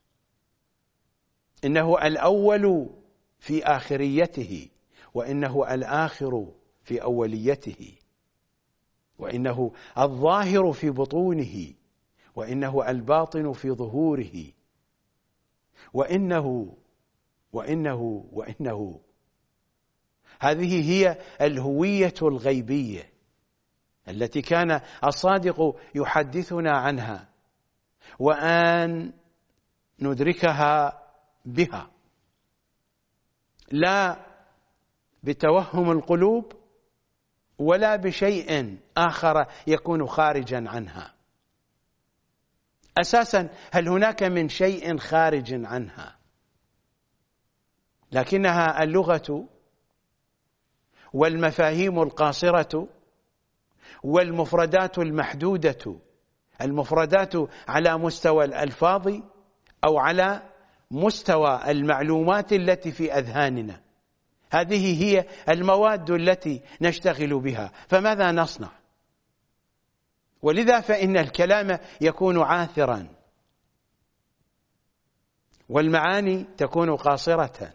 إنه الأول في آخريته، وإنه الآخر في أوليته، وإنه الظاهر في بطونه، وإنه الباطن في ظهوره، وإنه وإنه وإنه هذه هي الهوية الغيبية التي كان الصادق يحدثنا عنها، وأن ندركها بها لا بتوهم القلوب ولا بشيء آخر يكون خارجا عنها. أساسا هل هناك من شيء خارج عنها؟ لكنها اللغة والمفاهيم القاصرة والمفردات المحدودة، المفردات على مستوى الألفاظ أو على مستوى المعلومات التي في أذهاننا. هذه هي المواد التي نشتغل بها، فماذا نصنع؟ ولذا فإن الكلام يكون عاثرا، والمعاني تكون قاصرة،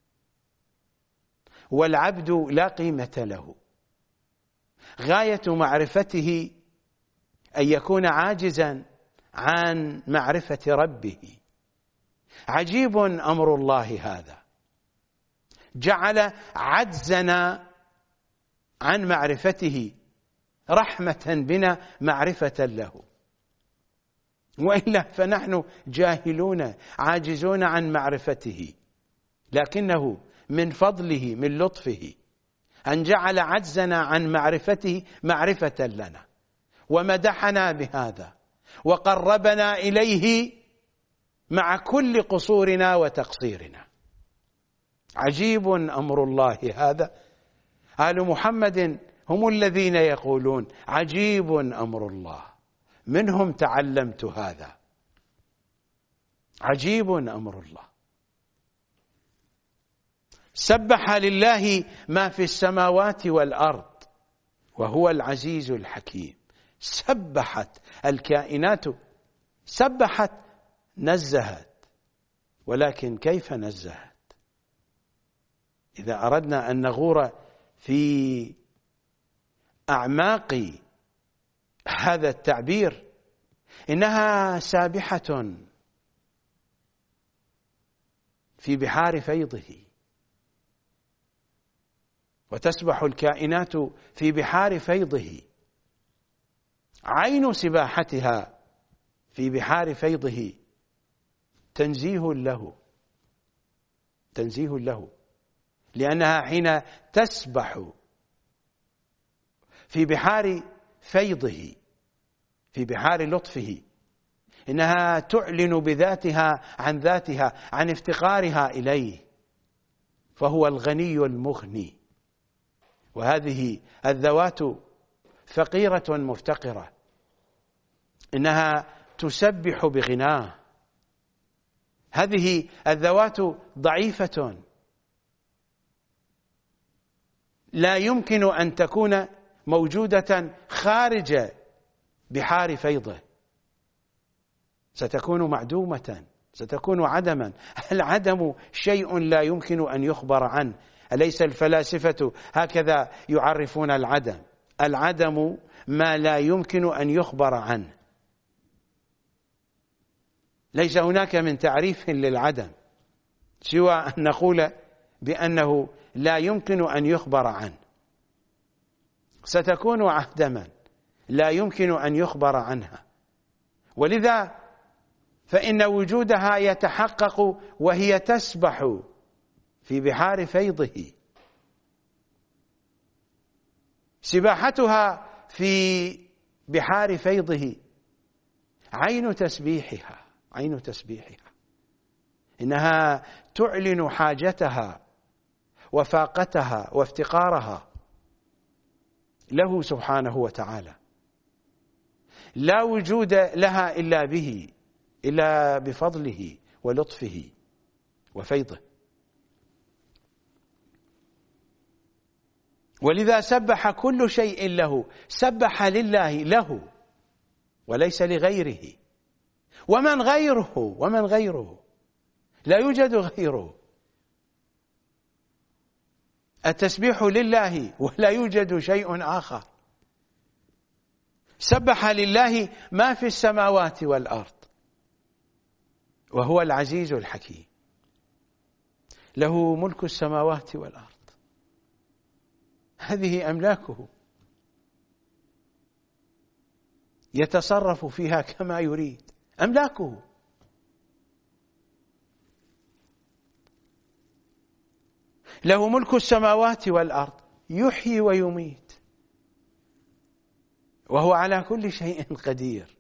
والعبد لا قيمة له. غاية معرفته أن يكون عاجزا عن معرفة ربه. عجيب أمر الله هذا، جعل عجزنا عن معرفته رحمة بنا معرفة له، وإلا فنحن جاهلون عاجزون عن معرفته. لكنه من فضله من لطفه أن جعل عجزنا عن معرفته معرفة لنا، ومدحنا بهذا وقربنا إليه مع كل قصورنا وتقصيرنا. عجيب أمر الله هذا. آل محمد هم الذين يقولون عجيب أمر الله، منهم تعلمت هذا. عجيب أمر الله. سبح لله ما في السماوات والأرض وهو العزيز الحكيم. سبحت الكائنات، سبحت نزهت، ولكن كيف نزهت؟ إذا أردنا أن نغور في أعماق هذا التعبير، إنها سابحة في بحار فيضه، وتسبح الكائنات في بحار فيضه. عين سباحتها في بحار فيضه تنزيه له، تنزيه له، لأنها حين تسبح في بحار فيضه، في بحار لطفه، إنها تعلن بذاتها عن ذاتها، عن افتقارها إليه، فهو الغني المغني. وهذه الذوات فقيرة مفتقرة، إنها تسبح بغناه. هذه الذوات ضعيفة، لا يمكن أن تكون موجودة خارج بحار فيضه، ستكون معدومة، ستكون عدما. العدم شيء لا يمكن أن يخبر عنه. أليس الفلاسفة هكذا يعرفون العدم؟ العدم ما لا يمكن أن يخبر عنه. ليس هناك من تعريف للعدم سوى أن نقول بأنه لا يمكن أن يخبر عنه. ستكون عدما لا يمكن أن يخبر عنها، ولذا فإن وجودها يتحقق وهي تسبح في بحار فيضه. سباحتها في بحار فيضه عين تسبيحها، عين تسبيحها، إنها تعلن حاجتها وفاقتها وافتقارها له سبحانه وتعالى. لا وجود لها إلا به، إلا بفضله ولطفه وفيضه. ولذا سبح كل شيء له، سبح لله، له وليس لغيره. ومن غيره؟ ومن غيره؟ لا يوجد غيره. التسبيح لله ولا يوجد شيء آخر. سبح لله ما في السماوات والأرض وهو العزيز الحكيم. له ملك السماوات والأرض، هذه أملاكه، يتصرف فيها كما يريد، أملاكه. له ملك السماوات والأرض، يحيي ويميت، وهو على كل شيء قدير.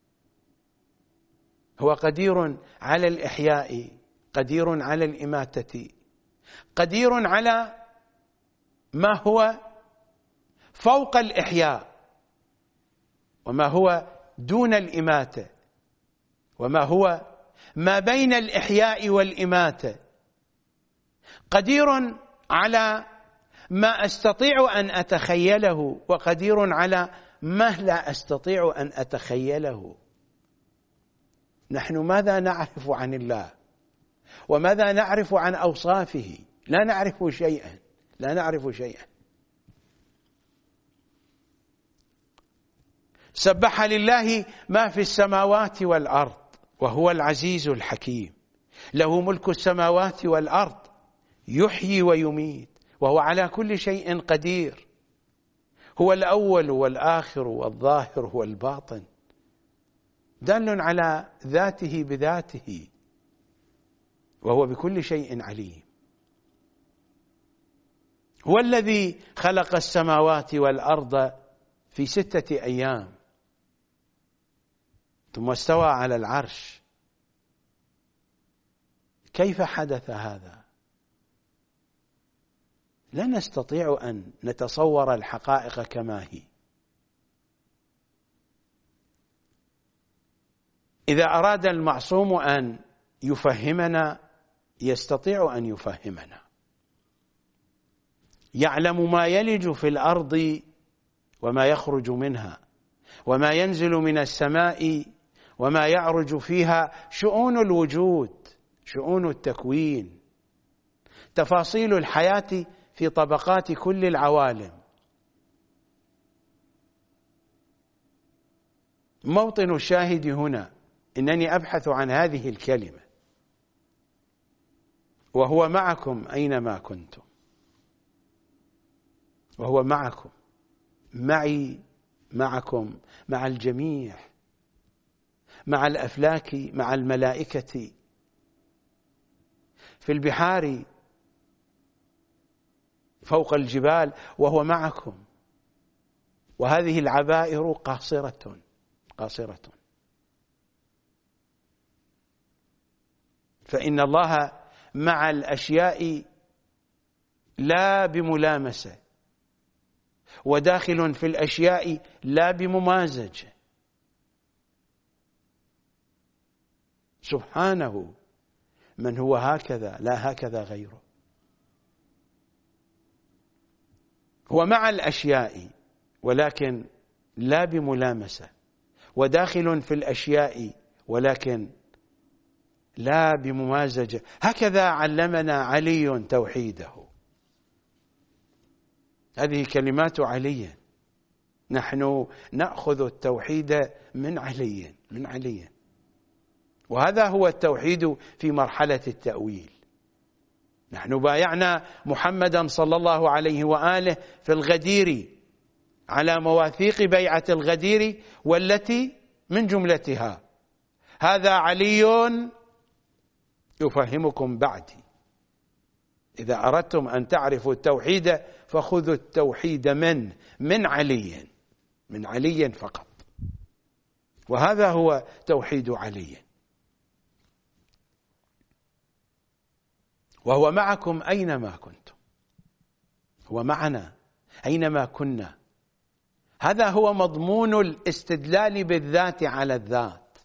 هو قدير على الإحياء، قدير على الإماتة، قدير على ما هو فوق الإحياء، وما هو دون الإماتة، وما هو ما بين الإحياء والإماتة. قدير على ما أستطيع أن أتخيله، وقدير على ما لا أستطيع أن أتخيله. نحن ماذا نعرف عن الله؟ وماذا نعرف عن أوصافه؟ لا نعرف شيئا، لا نعرف شيئا. سبح لله ما في السماوات والأرض وهو العزيز الحكيم. له ملك السماوات والأرض، يحيي ويميت، وهو على كل شيء قدير. هو الأول والآخر والظاهر والباطن، دال على ذاته بذاته، وهو بكل شيء عليم. هو الذي خلق السماوات والأرض في ستة أيام ثم استوى على العرش. كيف حدث هذا؟ لا نستطيع أن نتصور الحقائق كما هي. إذا أراد المعصوم أن يفهمنا يستطيع أن يفهمنا، يعلم ما يلج في الأرض وما يخرج منها وما ينزل من السماء وما يعرج فيها، شؤون الوجود، شؤون التكوين، تفاصيل الحياة في طبقات كل العوالم. موطن الشاهد هنا إنني أبحث عن هذه الكلمة، وهو معكم أينما كنتم، وهو معكم، معي، معكم، مع الجميع، مع الأفلاك، مع الملائكة، في البحار، فوق الجبال، وهو معكم. وهذه العبائر قاصرة قاصرة، فإن الله مع الأشياء لا بملامسة، وداخل في الأشياء لا بممازجة، سبحانه من هو هكذا لا هكذا غيره. هو مع الأشياء ولكن لا بملامسة، وداخل في الأشياء ولكن لا بممازجة. هكذا علمنا علي توحيده. هذه كلمات علي، نحن نأخذ التوحيد من علي من علي وهذا هو التوحيد في مرحلة التأويل. نحن بايعنا محمدا صلى الله عليه وآله في الغدير على مواثيق بيعة الغدير، والتي من جملتها هذا علي يفهمكم بعدي. إذا أردتم أن تعرفوا التوحيد فخذوا التوحيد من من علي من علي فقط، وهذا هو توحيد علي. وهو معكم أينما كنتم، هو معنا أينما كنا. هذا هو مضمون الاستدلال بالذات على الذات.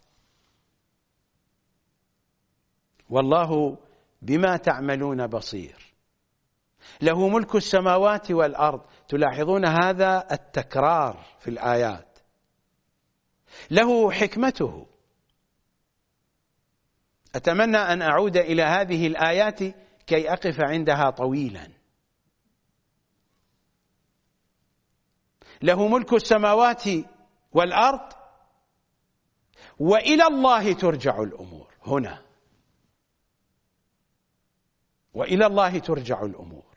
والله بما تعملون بصير، له ملك السماوات والأرض. تلاحظون هذا التكرار في الآيات. له حكمته. أتمنى أن أعود إلى هذه الآيات كي أقف عندها طويلا. له ملك السماوات والأرض وإلى الله ترجع الأمور. هنا وإلى الله ترجع الأمور.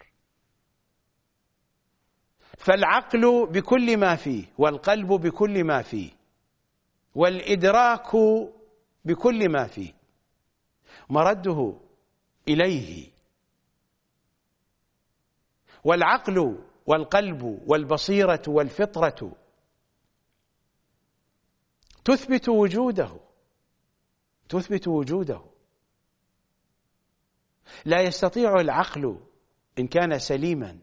فالعقل بكل ما فيه، والقلب بكل ما فيه، والإدراك بكل ما فيه، مرده إليه. والعقل والقلب والبصيرة والفطرة تثبت وجوده تثبت وجوده. لا يستطيع العقل إن كان سليما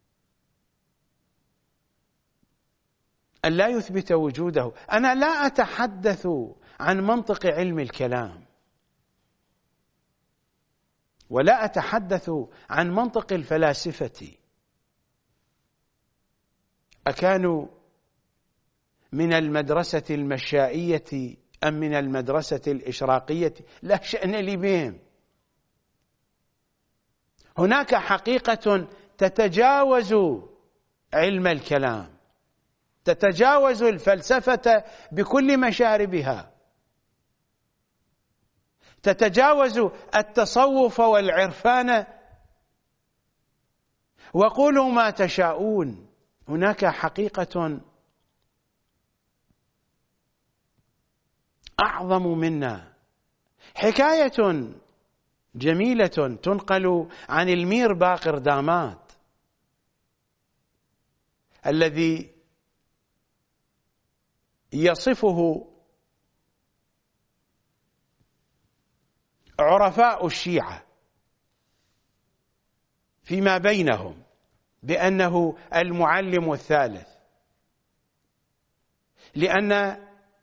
أن لا يثبت وجوده. أنا لا أتحدث عن منطق علم الكلام، ولا أتحدث عن منطق الفلاسفة. أكانوا من المدرسة المشائية أم من المدرسة الإشراقية لا شأن لي بهم. هناك حقيقة تتجاوز علم الكلام، تتجاوز الفلسفة بكل مشاربها، تتجاوز التصوف والعرفان. وقولوا ما تشاءون. هناك حقيقة أعظم منا، حكاية جميلة تنقل عن المير باقر دامات الذي يصفه عرفاء الشيعة فيما بينهم بأنه المعلم الثالث، لأن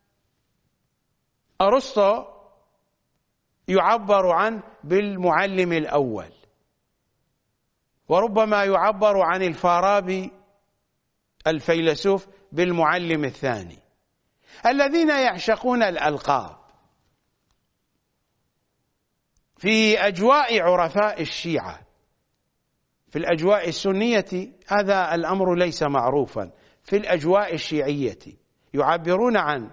أرسطو يعبر عنه بالمعلم الأول، وربما يعبر عن الفارابي الفيلسوف بالمعلم الثاني، الذين يعشقون الألقاب. في أجواء عرفاء الشيعة، في الأجواء السنية هذا الأمر ليس معروفا، في الأجواء الشيعية يعبرون عن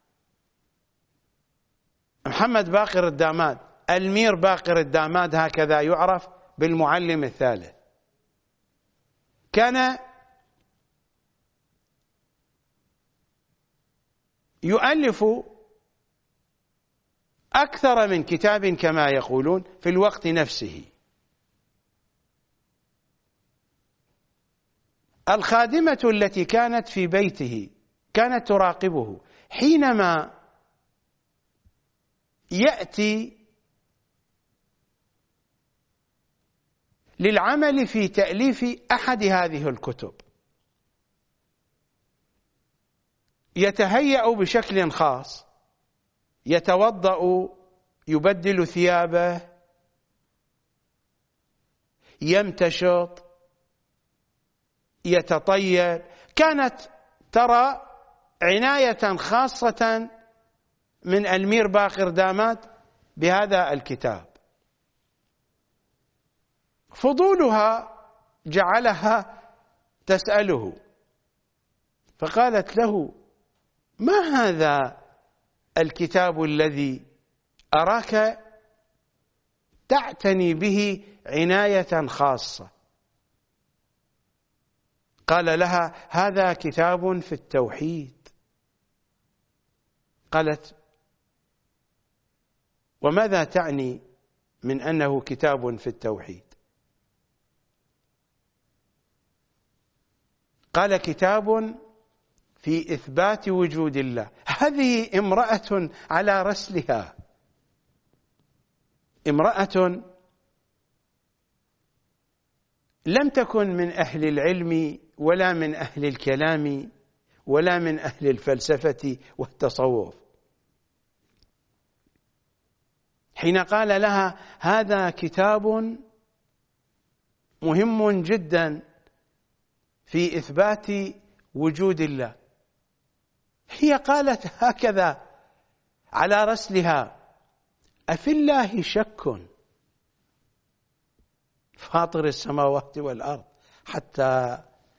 محمد باقر الداماد، المير باقر الداماد، هكذا يعرف بالمعلم الثالث. كان يؤلف أكثر من كتاب كما يقولون في الوقت نفسه. الخادمة التي كانت في بيته كانت تراقبه حينما يأتي للعمل في تأليف أحد هذه الكتب، يتهيأ بشكل خاص، يتوضأ، يبدل ثيابه، يمتشط، يتطيب. كانت ترى عناية خاصة من المير باقر داماد بهذا الكتاب. فضولها جعلها تسأله، فقالت له: ما هذا الكتاب الذي أراك تعتني به عناية خاصة؟ قال لها: هذا كتاب في التوحيد. قالت: وماذا تعني من أنه كتاب في التوحيد؟ قال: كتاب في إثبات وجود الله. هذه امرأة على رسلها، امرأة لم تكن من أهل العلم ولا من أهل الكلام ولا من أهل الفلسفة والتصوف. حين قال لها: هذا كتاب مهم جدا في إثبات وجود الله، هي قالت هكذا على رسلها: أفي الله شك فاطر السماوات والأرض حتى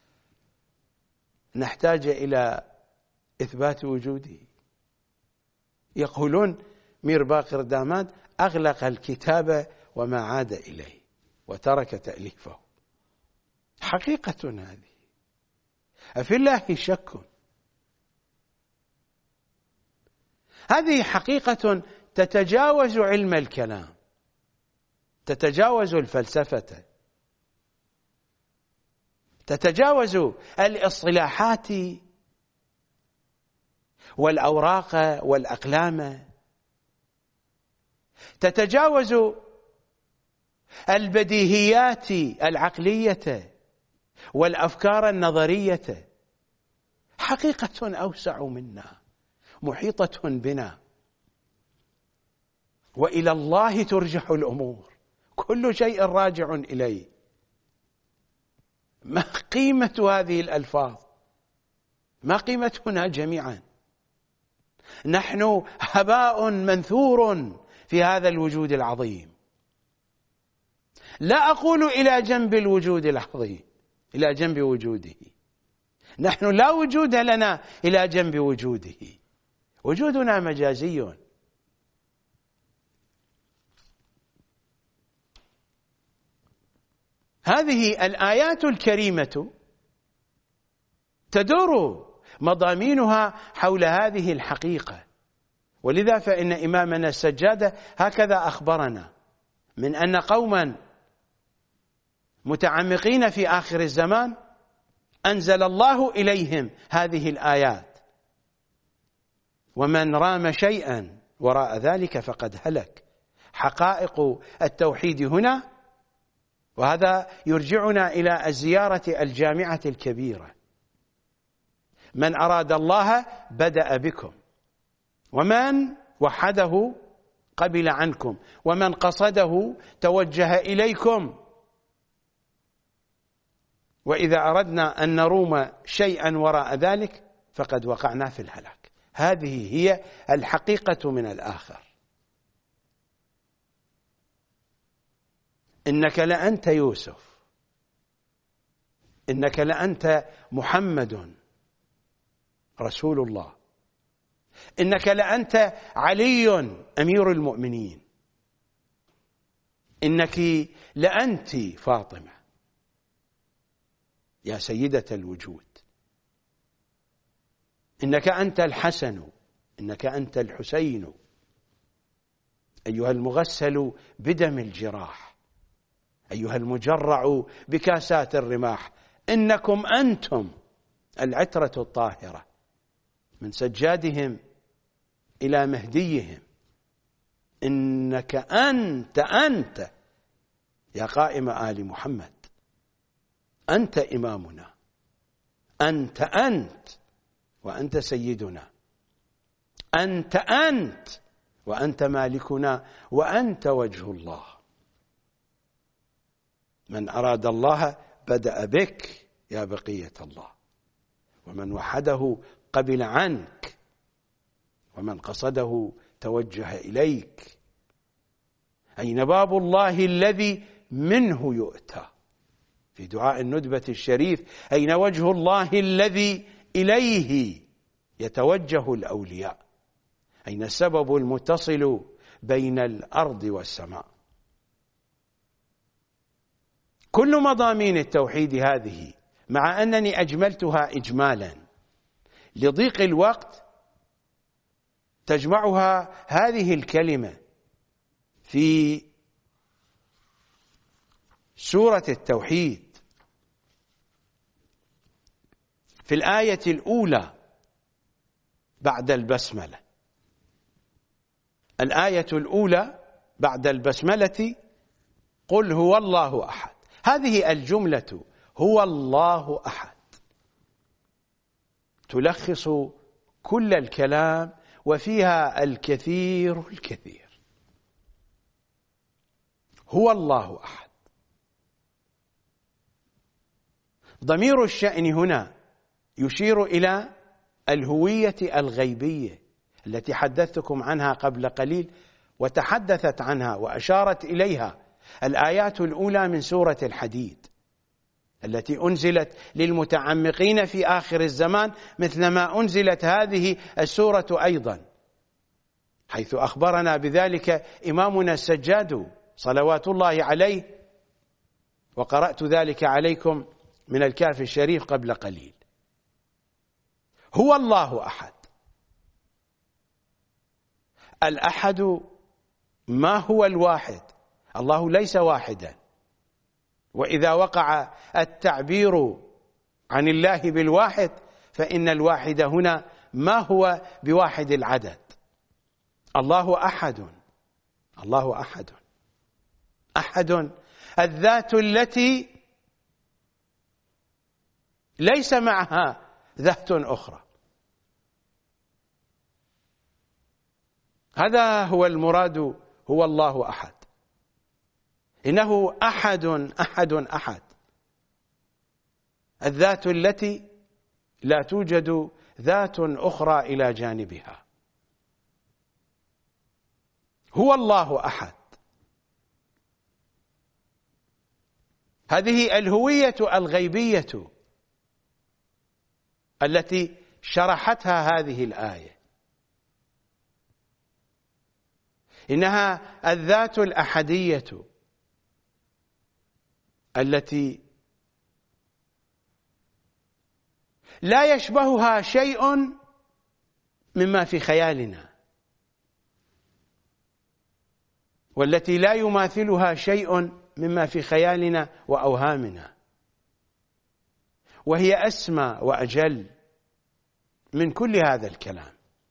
نحتاج إلى إثبات وجوده؟ يقولون مير باقر داماد أغلق الكتاب وما عاد إليه وترك تأليفه. حقيقة هذه، أفي الله شك، هذه حقيقة تتجاوز علم الكلام، تتجاوز الفلسفة، تتجاوز الاصطلاحات والأوراق والأقلام، تتجاوز البديهيات العقلية والأفكار النظرية. حقيقة أوسع منا، محيطة بنا، وإلى الله ترجع الأمور، كل شيء راجع إليه. ما قيمة هذه الألفاظ؟ ما قيمتنا جميعا؟ نحن هباء منثور في هذا الوجود العظيم. لا أقول إلى جنب الوجود العظيم، إلى جنب وجوده. نحن لا وجود لنا إلى جنب وجوده، وجودنا مجازي. هذه الآيات الكريمة تدور مضامينها حول هذه الحقيقة، ولذا فإن إمامنا السجادة هكذا أخبرنا من أن قوما متعمقين في آخر الزمان أنزل الله إليهم هذه الآيات، ومن رام شيئا وراء ذلك فقد هلك. حقائق التوحيد هنا، وهذا يرجعنا إلى الزيارة الجامعة الكبيرة. من أراد الله بدأ بكم، ومن وحده قبل عنكم، ومن قصده توجه إليكم. وإذا أردنا أن نروم شيئا وراء ذلك فقد وقعنا في الهلاك. هذه هي الحقيقة من الآخر. إنك لأنت يوسف، إنك لأنت محمد رسول الله، إنك لأنت علي أمير المؤمنين، إنك لأنت فاطمة يا سيدة الوجود، إنك أنت الحسن، إنك أنت الحسين أيها المغسل بدم الجراح، أيها المجرع بكاسات الرماح، إنكم أنتم العترة الطاهرة من سجادهم إلى مهديهم، إنك أنت أنت يا قائم آل محمد، أنت إمامنا، أنت أنت وأنت سيدنا، أنت أنت وأنت مالكنا، وأنت وجه الله. من أراد الله بدأ بك يا بقية الله، ومن وحده قبل عنك، ومن قصده توجه إليك. أين باب الله الذي منه يؤتى؟ في دعاء الندبة الشريف: أين وجه الله الذي إليه يتوجه الأولياء؟ أين السبب المتصل بين الأرض والسماء؟ كل مضامين التوحيد هذه، مع أنني أجملتها إجمالا لضيق الوقت، تجمعها هذه الكلمة في سورة التوحيد في الآية الأولى بعد البسملة. الآية الأولى بعد البسملة: قل هو الله أحد. هذه الجملة هو الله أحد تلخص كل الكلام، وفيها الكثير الكثير. هو الله أحد. ضمير الشأن هنا يشير إلى الهوية الغيبية التي حدثتكم عنها قبل قليل، وتحدثت عنها وأشارت إليها الآيات الأولى من سورة الحديد التي أنزلت للمتعمقين في آخر الزمان، مثلما أنزلت هذه السورة أيضا، حيث أخبرنا بذلك إمامنا السجاد صلوات الله عليه، وقرأت ذلك عليكم من الكافي الشريف قبل قليل. هو الله أحد. الأحد ما هو الواحد؟ الله ليس واحدا، وإذا وقع التعبير عن الله بالواحد فإن الواحد هنا ما هو بواحد العدد. الله أحد. الله أحد. أحد الذات التي ليس معها ذات أخرى. هذا هو المراد. هو الله أحد. إنه أحد أحد أحد، الذات التي لا توجد ذات أخرى إلى جانبها. هو الله أحد. هذه الهوية الغيبية التي شرحتها هذه الآية. إنها الذات الأحدية التي لا يشبهها شيء مما في خيالنا، والتي لا يماثلها شيء مما في خيالنا وأوهامنا، وهي أسمى وأجل من كل هذا الكلام.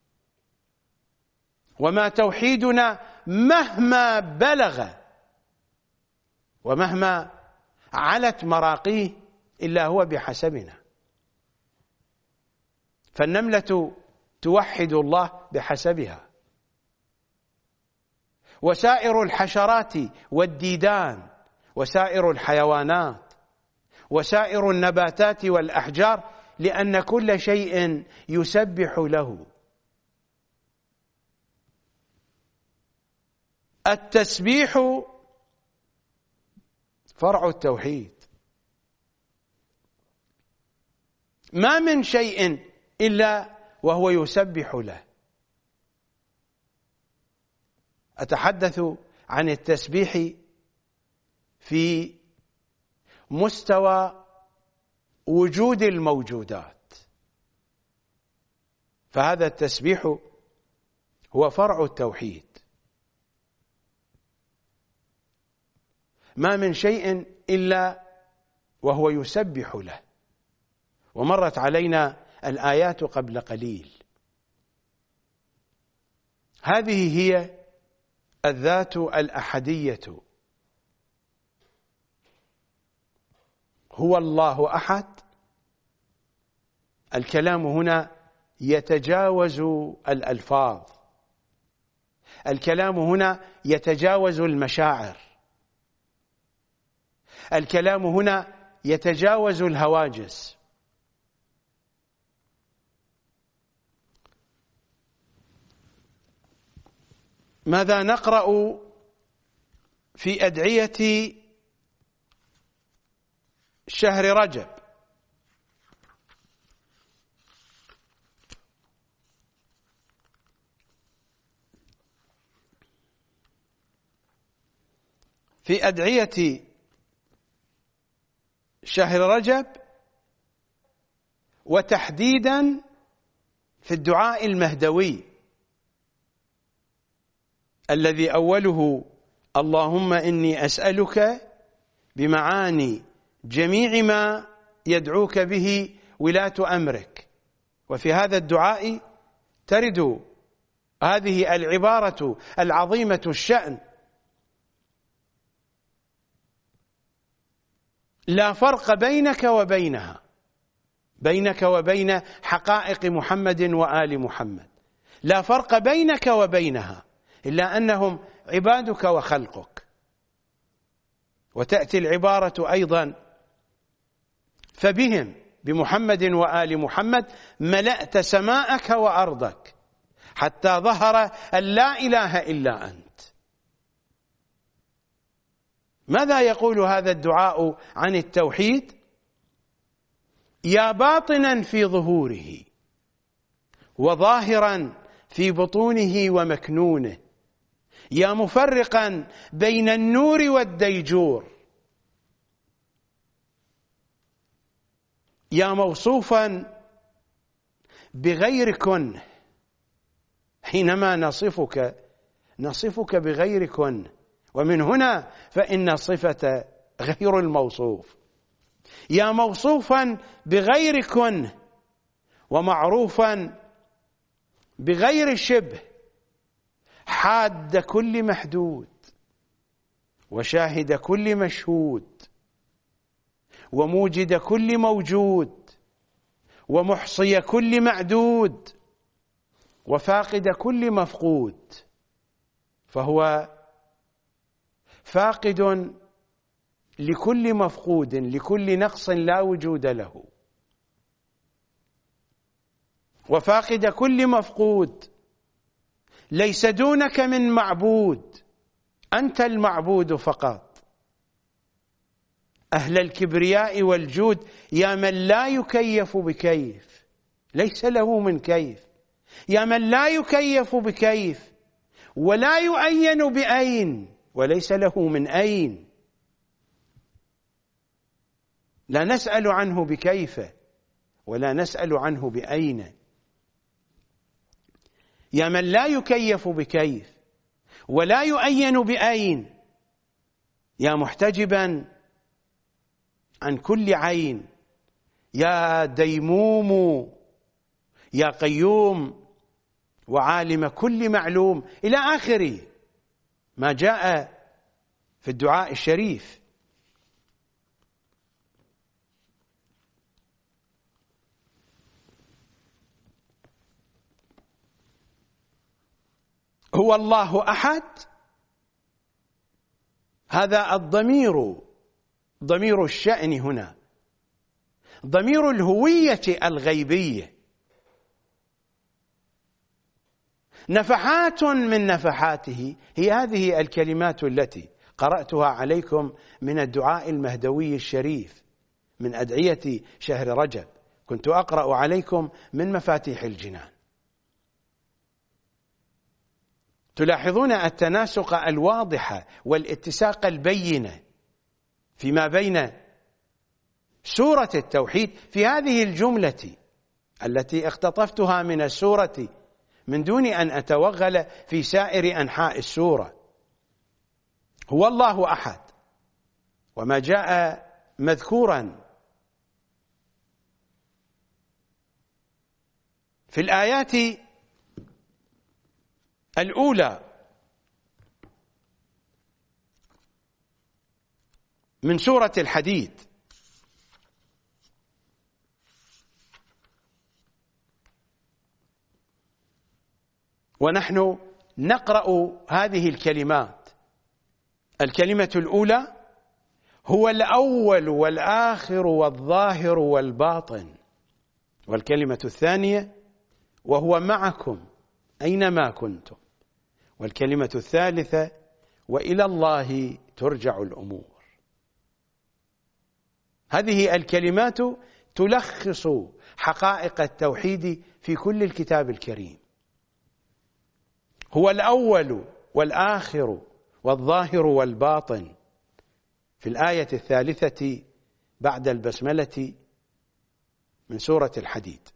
وما توحيدنا مهما بلغ ومهما علت مراقيه إلا هو بحسبنا. فالنملة توحد الله بحسبها، وسائر الحشرات والديدان وسائر الحيوانات وسائر النباتات والأحجار، لأن كل شيء يسبح له. التسبيح فرع التوحيد، ما من شيء إلا وهو يسبح له. أتحدث عن التسبيح في مستوى وجود الموجودات، فهذا التسبيح هو فرع التوحيد. ما من شيء إلا وهو يسبح له. ومرت علينا الآيات قبل قليل. هذه هي الذات الأحدية، هو الله أحد. الكلام هنا يتجاوز الألفاظ، الكلام هنا يتجاوز المشاعر، الكلام هنا يتجاوز الهواجس. ماذا نقرأ في أدعية شهر رجب؟ في أدعية شهر رجب، وتحديدا في الدعاء المهدوي الذي أوله اللهم إني أسألك بمعاني جميع ما يدعوك به ولاة أمرك. وفي هذا الدعاء ترد هذه العبارة العظيمة الشأن: لا فرق بينك وبينها، بينك وبين حقائق محمد وآل محمد، لا فرق بينك وبينها إلا أنهم عبادك وخلقك. وتأتي العبارة أيضا: فبهم، بمحمد وآل محمد، ملأت سماءك وأرضك حتى ظهر أن لا إله إلا أنت. ماذا يقول هذا الدعاء عن التوحيد؟ يا باطنا في ظهوره وظاهرا في بطونه ومكنونه، يا مفرقا بين النور والديجور، يا موصوفا بغير كنه. حينما نصفك نصفك بغير كنه، ومن هنا فإن الصفة غير الموصوف. يا موصوفا بغير كنه، ومعروفا بغير شبه، حاد كل محدود، وشاهد كل مشهود، وموجد كل موجود، ومحصي كل معدود، وفاقد كل مفقود. فهو فاقد لكل مفقود، لكل نقص لا وجود له، وفاقد كل مفقود. ليس دونك من معبود، أنت المعبود فقط. أهل الكبرياء والجود، يا من لا يكيف بكيف، ليس له من كيف، يا من لا يكيف بكيف ولا يؤين بأين، وليس له من أين. لا نسأل عنه بكيف ولا نسأل عنه بأين. يا من لا يكيف بكيف ولا يؤين بأين، يا محتجبا عن كل عين، يا ديموم، يا قيوم، وعالم كل معلوم، إلى آخر ما جاء في الدعاء الشريف. هو الله أحد، هذا الضمير ضمير الشأن هنا، ضمير الهوية الغيبية، نفحات من نفحاته هي هذه الكلمات التي قرأتها عليكم من الدعاء المهدوي الشريف من أدعية شهر رجب، كنت أقرأ عليكم من مفاتيح الجنان. تلاحظون التناسق الواضح والاتساق البين فيما بين سورة التوحيد في هذه الجملة التي اختطفتها من السورة من دون أن أتوغل في سائر أنحاء السورة. هو الله أحد، وما جاء مذكورا في الآيات الأولى من سورة الحديد ونحن نقرأ هذه الكلمات. الكلمة الأولى: هو الأول والآخر والظاهر والباطن. والكلمة الثانية: وهو معكم أينما كنتم. والكلمة الثالثة: وإلى الله ترجع الأمور. هذه الكلمات تلخص حقائق التوحيد في كل الكتاب الكريم. هو الأول والآخر والظاهر والباطن في الآية الثالثة بعد البسملة من سورة الحديد.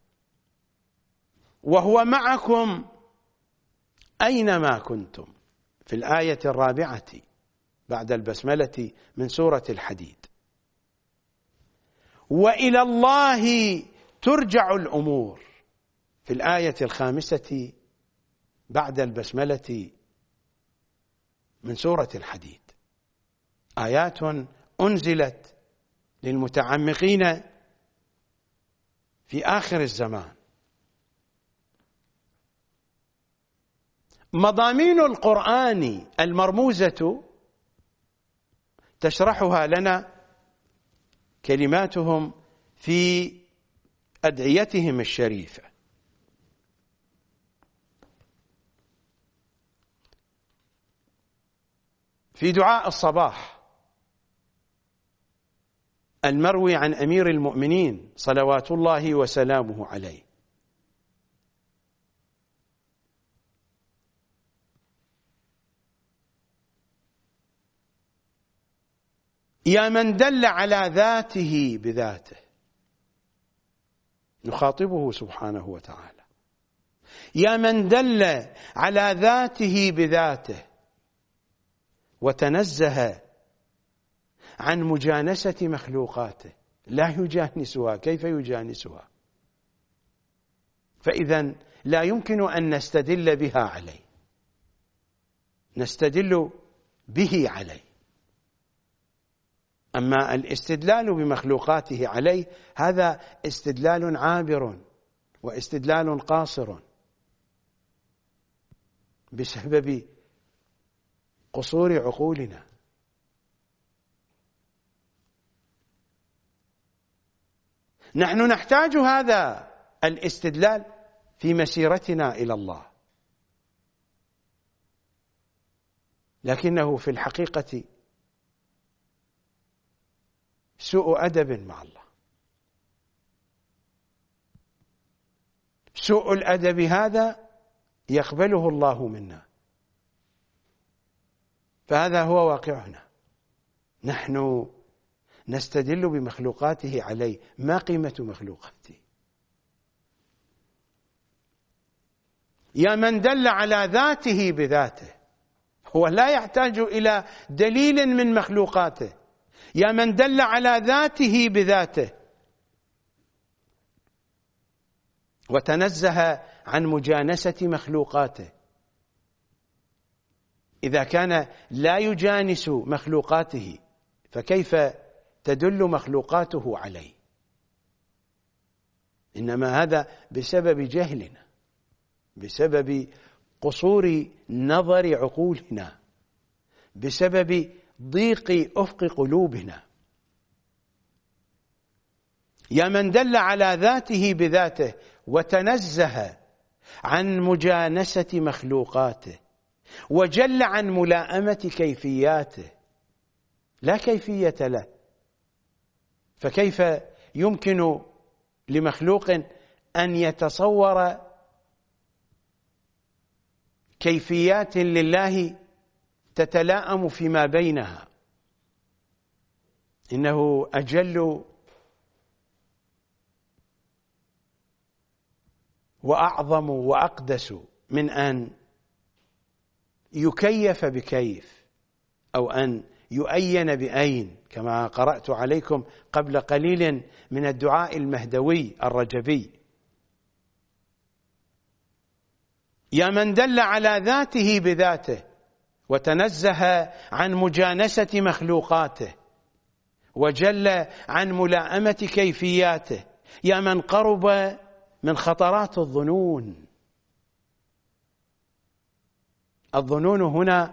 وهو معكم أينما كنتم في الآية الرابعة بعد البسملة من سورة الحديد. وإلى الله ترجع الأمور في الآية الخامسة بعد البسملة من سورة الحديد. آيات أنزلت للمتعمقين في آخر الزمان. مضامين القرآن المرموزة تشرحها لنا كلماتهم في أدعيتهم الشريفة. في دعاء الصباح المروي عن أمير المؤمنين صلوات الله وسلامه عليه: يا من دل على ذاته بذاته. نخاطبه سبحانه وتعالى: يا من دل على ذاته بذاته وتنزه عن مجانسة مخلوقاته، لا يجانسها، كيف يجانسها؟ فإذا لا يمكن أن نستدل بها عليه، نستدل به عليه. أما الاستدلال بمخلوقاته عليه هذا استدلال عابر واستدلال قاصر بسبب قصور عقولنا. نحن نحتاج هذا الاستدلال في مسيرتنا إلى الله، لكنه في الحقيقة سوء أدب مع الله. سوء الأدب هذا يقبله الله منا، فهذا هو واقعنا. نحن نستدل بمخلوقاته عليه، ما قيمة مخلوقاته؟ يا من دل على ذاته بذاته، هو لا يحتاج إلى دليل من مخلوقاته. يا من دل على ذاته بذاته وتنزه عن مجانسة مخلوقاته. إذا كان لا يجانس مخلوقاته فكيف تدل مخلوقاته عليه؟ إنما هذا بسبب جهلنا، بسبب قصور نظر عقولنا، بسبب ضيق أفق قلوبنا. يا من دل على ذاته بذاته وتنزه عن مجانسة مخلوقاته وجل عن ملائمة كيفياته، لا كيفية له، فكيف يمكن لمخلوق أن يتصور كيفيات لله تتلاءم فيما بينها؟ إنه أجل وأعظم وأقدس من أن يكيف بكيف أو أن يؤين بأين، كما قرأت عليكم قبل قليل من الدعاء المهدوي الرجبي. يا من دل على ذاته بذاته وتنزه عن مجانسة مخلوقاته وجل عن ملائمة كيفياته، يا من قرب من خطرات الظنون. الظنون هنا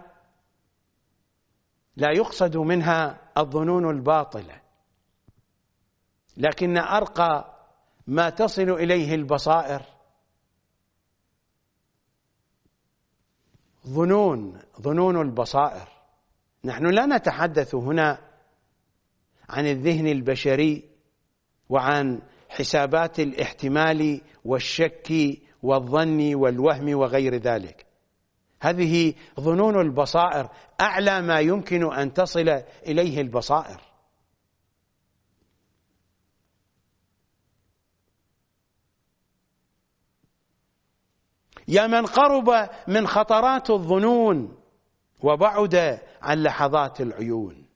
لا يقصد منها الظنون الباطلة، لكن أرقى ما تصل إليه البصائر ظنون ظنون البصائر. نحن لا نتحدث هنا عن الذهن البشري وعن حسابات الاحتمال والشك والظن والوهم وغير ذلك. هذه ظنون البصائر، أعلى ما يمكن أن تصل إليه البصائر. يا من قرب من خطرات الظنون وبعد عن لحظات العيون.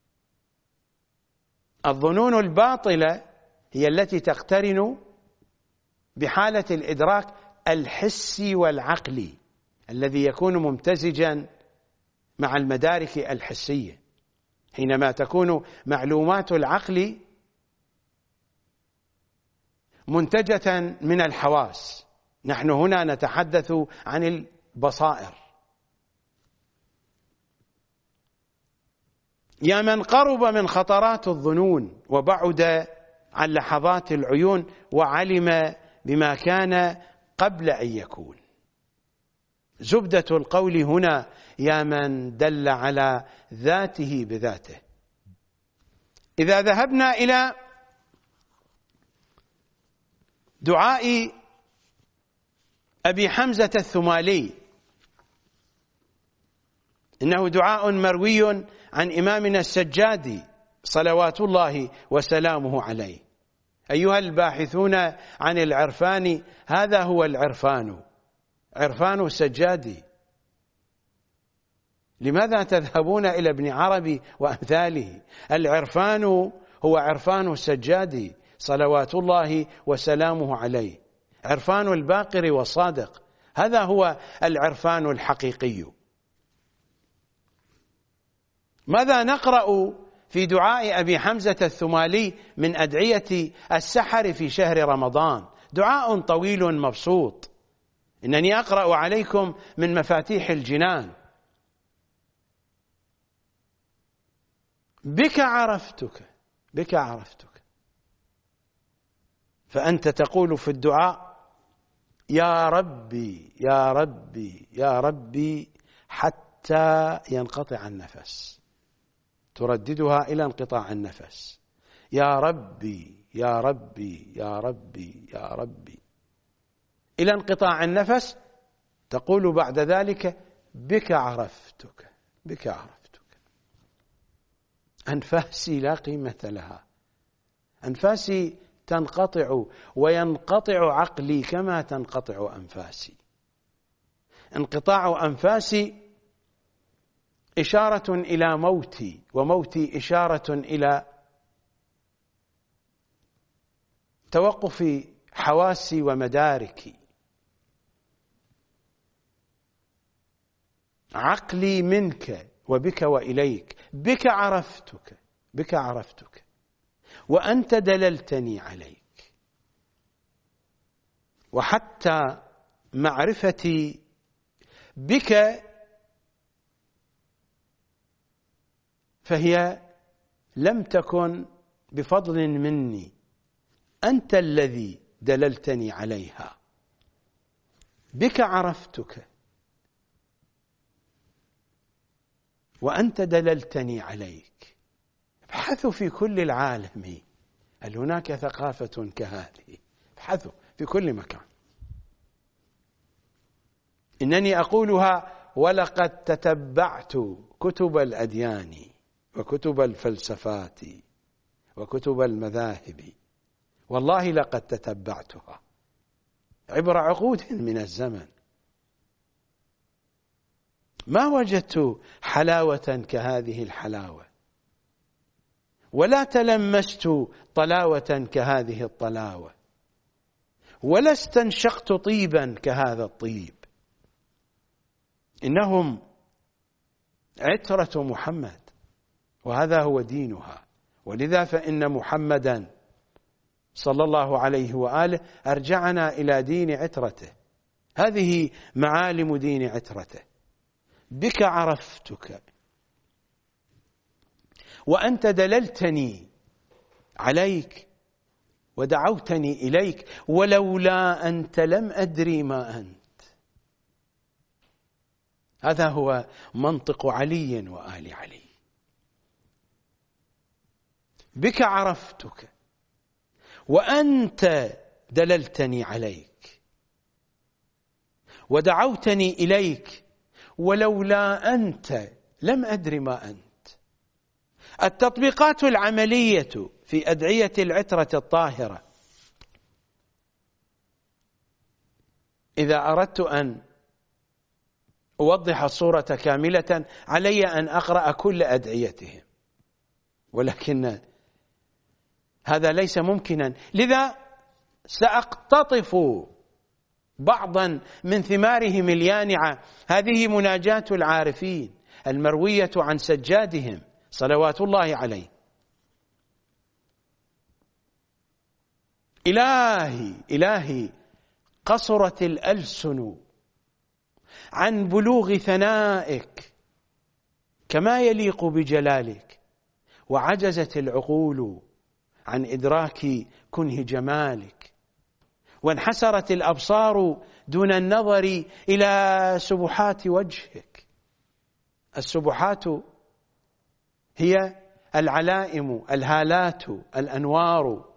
الظنون الباطلة هي التي تقترن بحالة الإدراك الحسي والعقلي الذي يكون ممتزجا مع المدارك الحسية. حينما تكون معلومات العقل منتجة من الحواس، نحن هنا نتحدث عن البصائر. يا من قرب من خطرات الظنون وبعد عن لحظات العيون وعلم بما كان قبل أن يكون. زبدة القول هنا يا من دل على ذاته بذاته. إذا ذهبنا إلى دعاء أبي حمزة الثمالي، إنه دعاء مروي عن إمامنا السجادي صلوات الله وسلامه عليه: أيها الباحثون عن العرفان، هذا هو العرفان، عرفان السجادي. لماذا تذهبون إلى ابن عربي وأمثاله؟ العرفان هو عرفان السجادي صلوات الله وسلامه عليه، عرفان الباقر والصادق، هذا هو العرفان الحقيقي. ماذا نقرأ في دعاء أبي حمزة الثمالي من أدعية السحر في شهر رمضان؟ دعاء طويل مبسوط، إنني أقرأ عليكم من مفاتيح الجنان: بك عرفتك بك عرفتك. فأنت تقول في الدعاء: يا ربي يا ربي يا ربي حتى ينقطع النفس، ترددها إلى انقطاع النفس: يا ربي يا ربي يا ربي يا ربي، إلى انقطاع النفس. تقول بعد ذلك: بك عرفتك بك عرفتك. أنفاسي لا قيمة لها، أنفاسي تنقطع وينقطع عقلي كما تنقطع أنفاسي. انقطاع أنفاسي إشارة إلى موتي، وموتي إشارة إلى توقف حواسي ومداركي. عقلي منك وبك وإليك، بك عرفتك بك عرفتك وأنت دللتني عليك. وحتى معرفتي بك فهي لم تكن بفضل مني، أنت الذي دللتني عليها، بك عرفتك وأنت دللتني عليك. ابحثوا في كل العالم هل هناك ثقافة كهذه، ابحثوا في كل مكان. إنني أقولها ولقد تتبعت كتب الأديان وكتب الفلسفات وكتب المذاهب، والله لقد تتبعتها عبر عقود من الزمن، ما وجدت حلاوة كهذه الحلاوة، ولا تلمست طلاوة كهذه الطلاوة، ولا استنشقت طيبا كهذا الطيب. إنهم عترة محمد وهذا هو دينها، ولذا فإن محمدا صلى الله عليه وآله أرجعنا إلى دين عترته. هذه معالم دين عترته. بك عرفتك وأنت دللتني عليك ودعوتني إليك، ولولا أنت لم أدري ما أنت. هذا هو منطق علي وآل علي. بك عرفتك وأنت دللتني عليك ودعوتني إليك، ولولا أنت لم أدري ما أنت. التطبيقات العملية في أدعية العترة الطاهرة، إذا أردت أن أوضح الصورة كاملة علي أن أقرأ كل أدعيتهم، ولكن هذا ليس ممكنا، لذا سأقتطف بعضا من ثمارهم اليانعة. هذه مناجاة العارفين المروية عن سجادهم صلوات الله عليه. إلهي إلهي قصرت الألسن عن بلوغ ثنائك كما يليق بجلالك، وعجزت العقول عن إدراك كنه جمالك، وانحسرت الأبصار دون النظر إلى سبحات وجهك. السبحات هي العلائم، الهالات، الأنوار.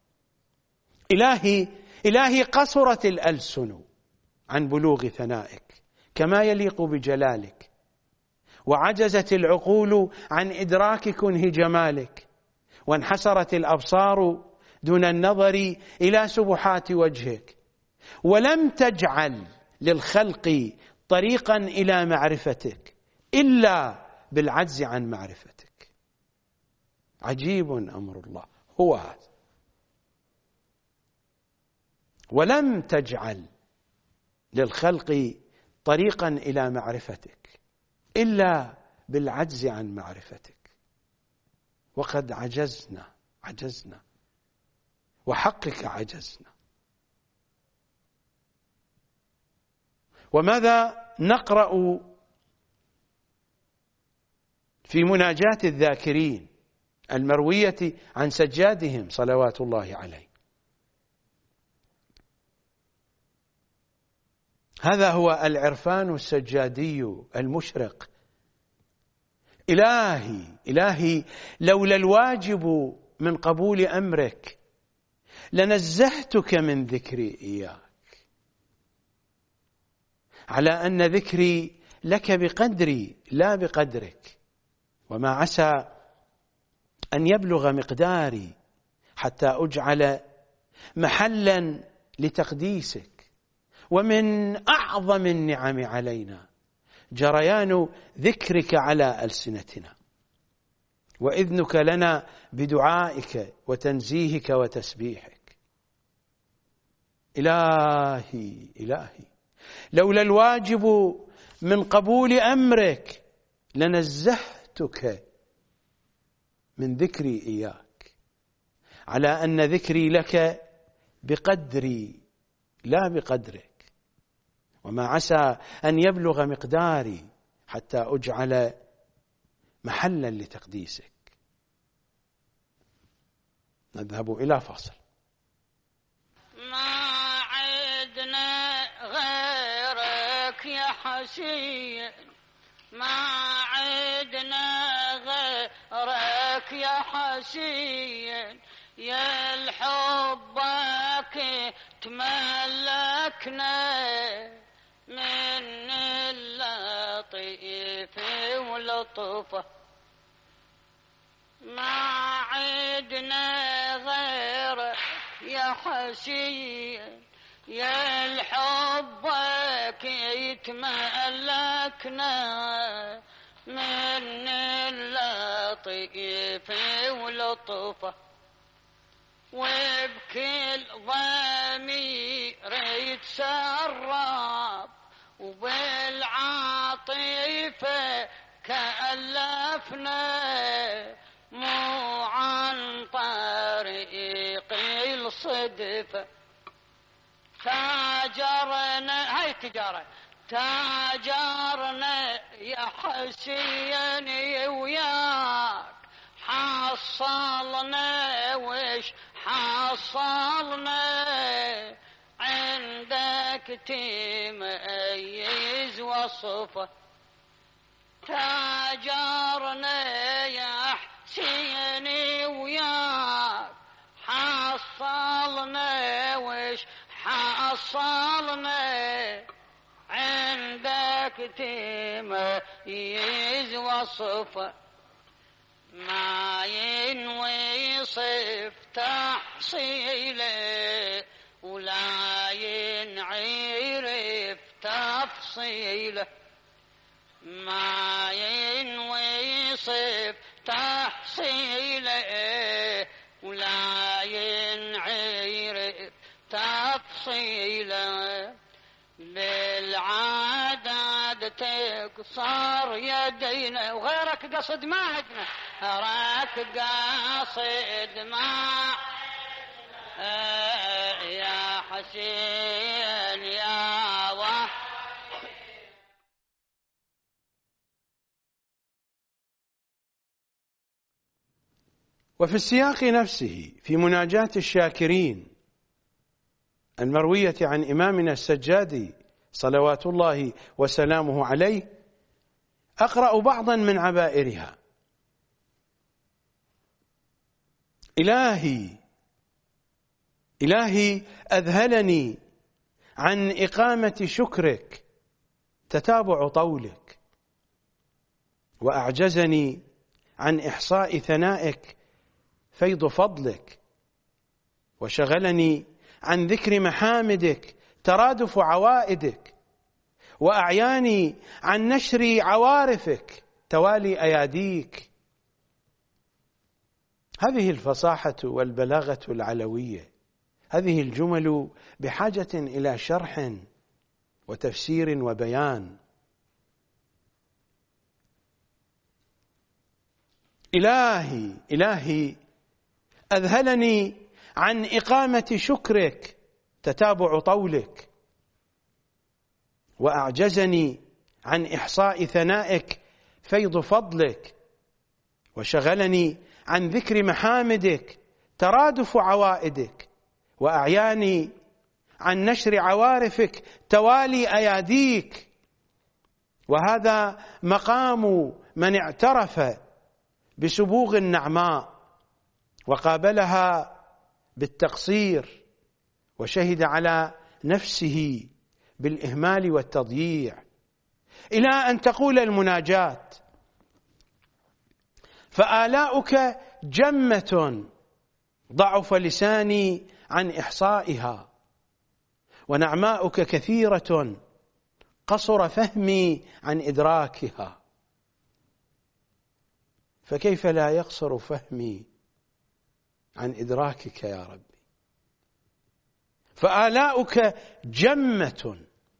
إلهي إلهي قصرت الألسن عن بلوغ ثنائك كما يليق بجلالك، وعجزت العقول عن إدراك كنه جمالك، وانحسرت الأبصار دون النظر إلى سبحات وجهك، ولم تجعل للخلق طريقا إلى معرفتك إلا بالعجز عن معرفتك. عجيب أمر الله هو هذا. ولم تجعل للخلق طريقا إلى معرفتك إلا بالعجز عن معرفتك، وقد عجزنا عجزنا وحقك عجزنا. وماذا نقرأ في مناجاة الذاكرين المروية عن سجادهم صلوات الله عليه؟ هذا هو العرفان السجادي المشرق. إلهي إلهي لولا الواجب من قبول أمرك لنزهتك من ذكري إياك، على أن ذكري لك بقدري لا بقدرك، وما عسى أن يبلغ مقداري حتى أجعل محلا لتقديسك. ومن أعظم النعم علينا جريان ذكرك على ألسنتنا، وإذنك لنا بدعائك وتنزيهك وتسبيحك. إلهي إلهي لولا الواجب من قبول أمرك لنزهتك من ذكري إياك، على أن ذكري لك بقدري لا بقدرك، وما عسى أن يبلغ مقداري حتى أجعل محلا لتقديسك. نذهب إلى فاصل. حسين ما عدنا غيرك يا حسين، يا الحبك تملكنا من اللطيف ولطفه، ما عدنا غيرك يا حسين، يا الحبك يتملكنا من اللطيف ولطفه، وبكل ضمير يتسرب وبالعاطفة كألفنا، مو عن طريق الصدفة تاجرنا، هاي التجارة تاجرنا يا حسين وياك، حصلنا وش حصلنا عندك تميز وصفه، تاجرنا يا حسين وياك، حصلنا وش حصلنا عندك تميز وصفه، ما ينوي صف تحصيله ولا ينعرف تفصيله، ما ينوي صف تحصيله ولا ينعرف تفصيله، بالعدد تكسر يدينا وغيرك قصد ما عدنا، غيرك قصد ما يا حسين يا وح. وفي السياق نفسه في مناجاة الشاكرين المروية عن إمامنا السجادي صلوات الله وسلامه عليه، أقرأ بعضا من عبائرها: إلهي إلهي أذهلني عن إقامة شكرك تتابع طولك، وأعجزني عن إحصاء ثنائك فيض فضلك، وشغلني عن ذكر محامدك ترادف عوائدك، وأعياني عن نشر عوارفك توالي أياديك. هذه الفصاحة والبلاغة العلوية، هذه الجمل بحاجة إلى شرح وتفسير وبيان. إلهي إلهي أذهلني عن إقامة شكرك تتابع طولك، وأعجزني عن إحصاء ثنائك فيض فضلك، وشغلني عن ذكر محامدك ترادف عوائدك، وأعياني عن نشر عوارفك توالي أياديك. وهذا مقام من اعترف بسبوغ النعماء وقابلها بالتقصير، وشهد على نفسه بالإهمال والتضييع، إلى أن تقول المناجاة: فآلاؤك جمة ضعف لساني عن إحصائها، ونعماؤك كثيرة قصر فهمي عن إدراكها. فكيف لا يقصر فهمي عن إدراكك يا ربي؟ فآلاؤك جمة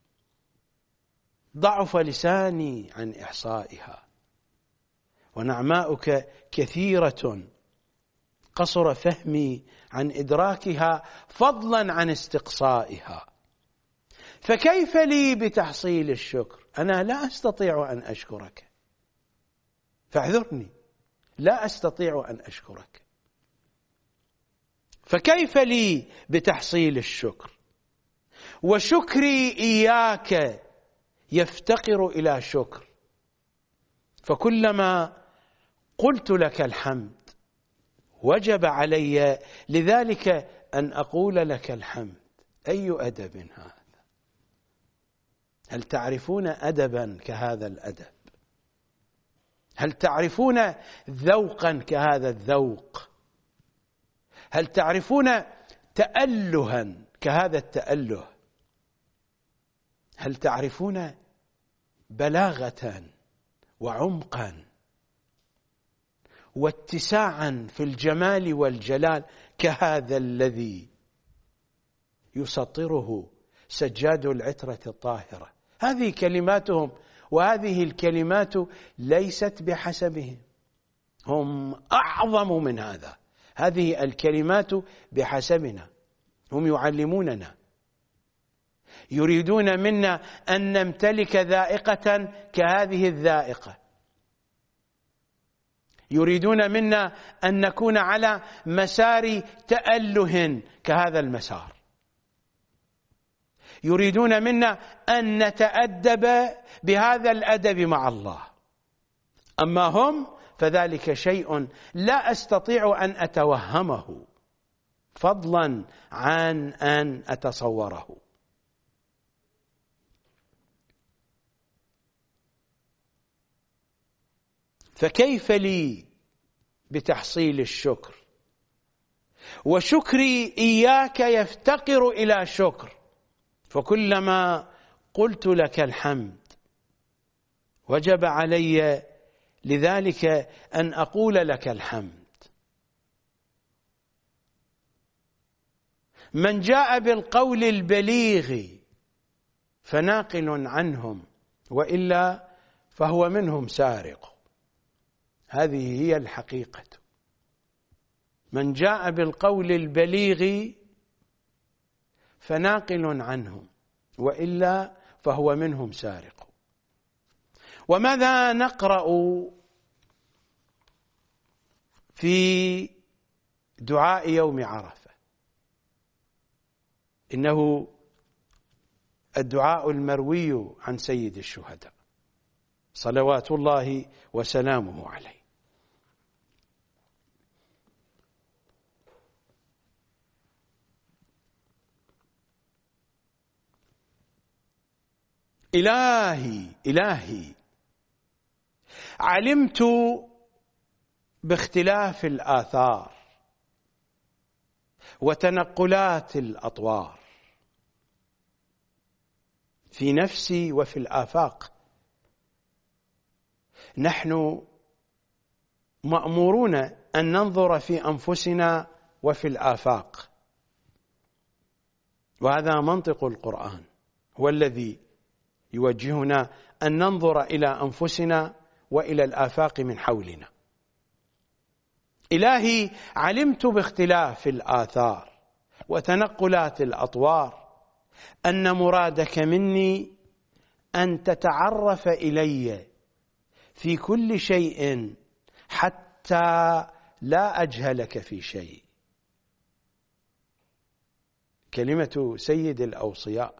ضعف لساني عن إحصائها، ونعماؤك كثيرة قصر فهمي عن إدراكها، فضلا عن استقصائها. فكيف لي بتحصيل الشكر؟ أنا لا أستطيع أن أشكرك، فاعذرني، لا أستطيع أن أشكرك. فكيف لي بتحصيل الشكر؟ وشكري إياك يفتقر إلى شكر، فكلما قلت لك الحمد وجب علي لذلك أن أقول لك الحمد. أي أدب هذا؟ هل تعرفون أدبا كهذا الأدب؟ هل تعرفون ذوقا كهذا الذوق؟ هل تعرفون تألها كهذا التأله؟ هل تعرفون بلاغة وعمقا واتساعا في الجمال والجلال كهذا الذي يسطره سجاد العترة الطاهرة؟ هذه كلماتهم، وهذه الكلمات ليست بحسبهم، هم أعظم من هذا. هذه الكلمات بحسبنا، هم يعلموننا، يريدون منا أن نمتلك ذائقة كهذه الذائقة، يريدون منا أن نكون على مسار تأله كهذا المسار، يريدون منا أن نتأدب بهذا الأدب مع الله. أما هم فذلك شيء لا أستطيع أن أتوهمه فضلا عن أن أتصوره. فكيف لي بتحصيل الشكر؟ وشكري إياك يفتقر إلى شكر، فكلما قلت لك الحمد وجب علي لذلك أن أقول لك الحمد. من جاء بالقول البليغ فناقل عنهم، وإلا فهو منهم سارق. هذه هي الحقيقة. من جاء بالقول البليغ فناقل عنهم، وإلا فهو منهم سارق. وماذا نقرأ في دعاء يوم عرفة؟ إنه الدعاء المروي عن سيد الشهداء صلوات الله وسلامه عليه: إلهي إلهي علمت باختلاف الآثار وتنقلات الأطوار في نفسي وفي الآفاق. نحن مأمورون أن ننظر في أنفسنا وفي الآفاق، وهذا منطق القرآن، هو الذي يوجهنا أن ننظر إلى أنفسنا وإلى الآفاق من حولنا. إلهي علمت باختلاف الآثار وتنقلات الأطوار أن مرادك مني أن تتعرف إلي في كل شيء حتى لا أجهلك في شيء. كلمة سيد الأوصياء: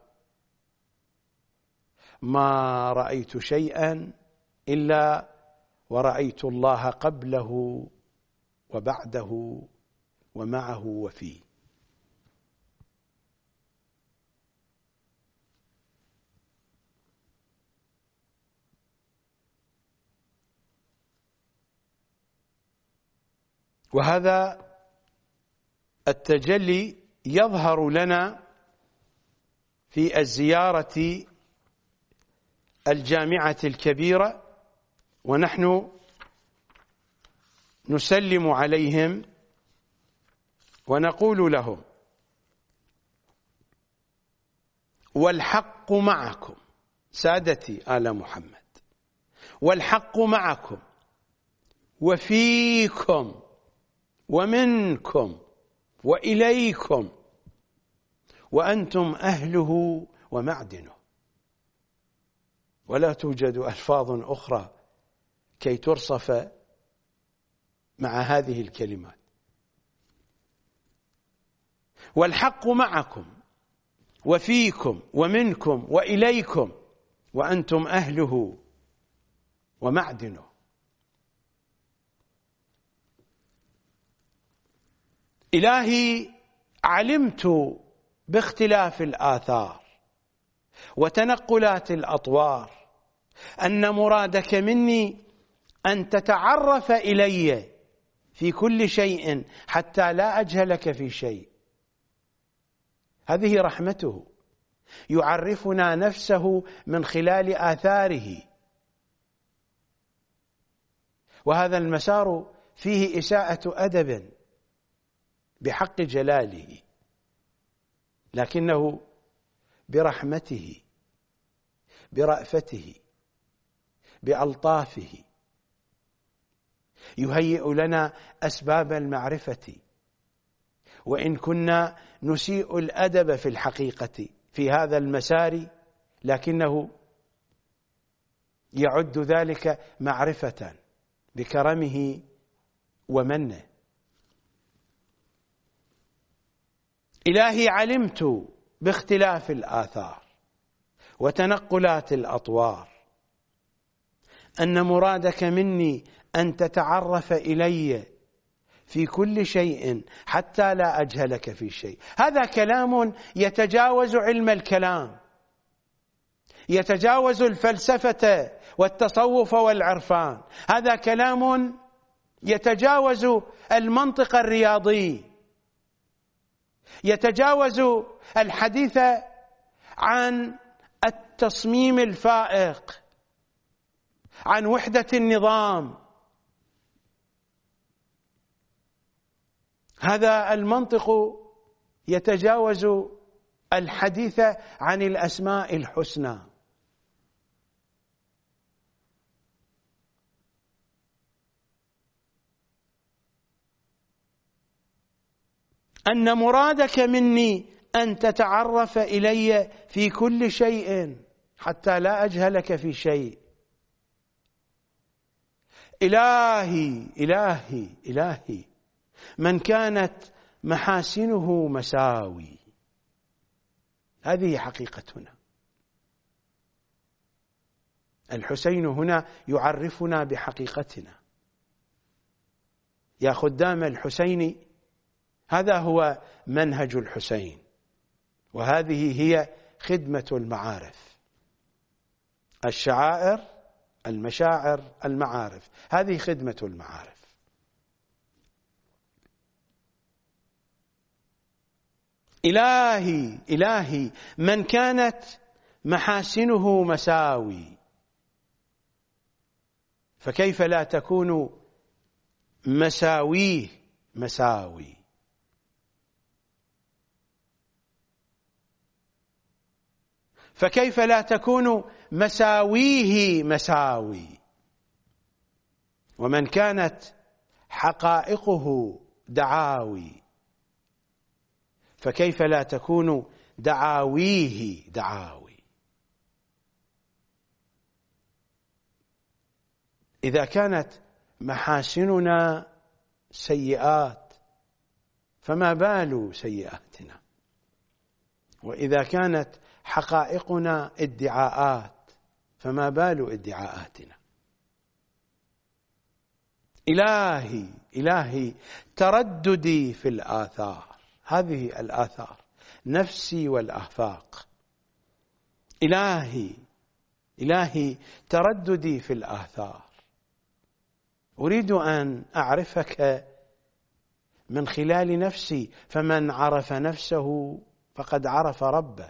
ما رأيت شيئا إلا ورأيت الله قبله وبعده ومعه وفيه. وهذا التجلي يظهر لنا في الزيارة الجامعة الكبيرة، ونحن نسلم عليهم ونقول لهم: والحق معكم. سادتي آل محمد، والحق معكم وفيكم ومنكم وإليكم، وأنتم أهله ومعدنه. ولا توجد ألفاظ أخرى كي ترصف مع هذه الكلمات. والحق معكم وفيكم ومنكم وإليكم، وأنتم أهله ومعدنه. إلهي علمت باختلاف الآثار وتنقلات الأطوار أن مرادك مني أن تتعرف إلي في كل شيء حتى لا أجهلك في شيء. هذه رحمته، يعرفنا نفسه من خلال آثاره، وهذا المسار فيه إساءة أدب بحق جلاله، لكنه برحمته برأفته بألطافه يهيئ لنا أسباب المعرفة، وإن كنا نسيء الأدب في الحقيقة في هذا المسار، لكنه يعد ذلك معرفة بكرمه ومنه. إلهي علمت باختلاف الآثار وتنقلات الأطوار أن مرادك مني أن تتعرف إلي في كل شيء حتى لا أجهلك في شيء. هذا كلام يتجاوز علم الكلام، يتجاوز الفلسفة والتصوف والعرفان، هذا كلام يتجاوز المنطق الرياضي، يتجاوز الحديث عن التصميم الفائق، عن وحدة النظام. هذا المنطق يتجاوز الحديث عن الأسماء الحسنى. أن مرادك مني أن تتعرف إلي في كل شيء حتى لا أجهلك في شيء. إلهي إلهي إلهي من كانت محاسنه مساوي. هذه حقيقتنا. الحسين هنا يعرفنا بحقيقتنا. يا خدام الحسين، هذا هو منهج الحسين، وهذه هي خدمة المعارف. الشعائر، المشاعر، المعارف، هذه خدمة المعارف. إلهي إلهي من كانت محاسنه مساوي، فكيف لا تكون مساويه مساوي؟ فكيف لا تكون مساويه مساوي؟ ومن كانت حقائقه دعاوي، فكيف لا تكون دعاويه دعاوي؟ إذا كانت محاسننا سيئات فما بال سيئاتنا؟ وإذا كانت حقائقنا ادعاءات فما بال ادعاءاتنا؟ إلهي إلهي ترددي في الآثار، هذه الآثار نفسي والآفاق. إلهي إلهي ترددي في الآثار، أريد أن أعرفك من خلال نفسي، فمن عرف نفسه فقد عرف ربه.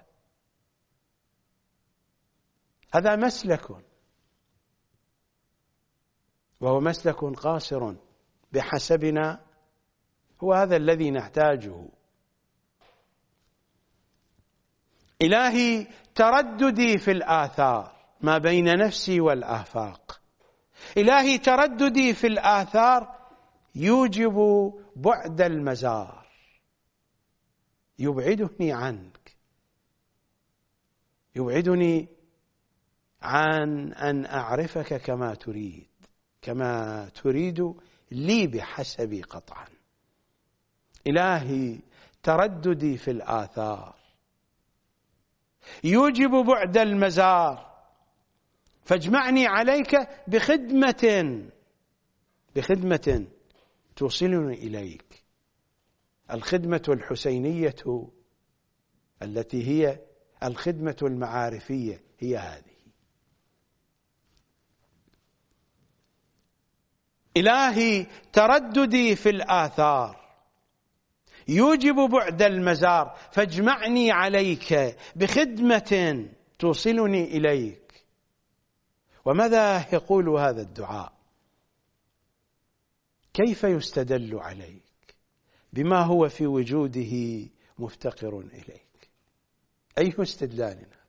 هذا مسلك، وهو مسلك قاصر بحسبنا، هو هذا الذي نحتاجه. إلهي ترددي في الآثار ما بين نفسي والآفاق. إلهي ترددي في الآثار يوجب بعد المزار، يبعدني عنك، يبعدني عن أن أعرفك كما تريد، كما تريد لي بحسبي قطعا. إلهي ترددي في الآثار يوجب بعد المزار، فاجمعني عليك بخدمة بخدمة توصلني إليك. الخدمة الحسينية التي هي الخدمة المعارفية هي هذه. إلهي ترددي في الآثار يوجب بعد المزار، فاجمعني عليك بخدمة توصلني إليك. وماذا يقول هذا الدعاء؟ كيف يستدل عليك بما هو في وجوده مفتقر إليك؟ أي استدلال هذا؟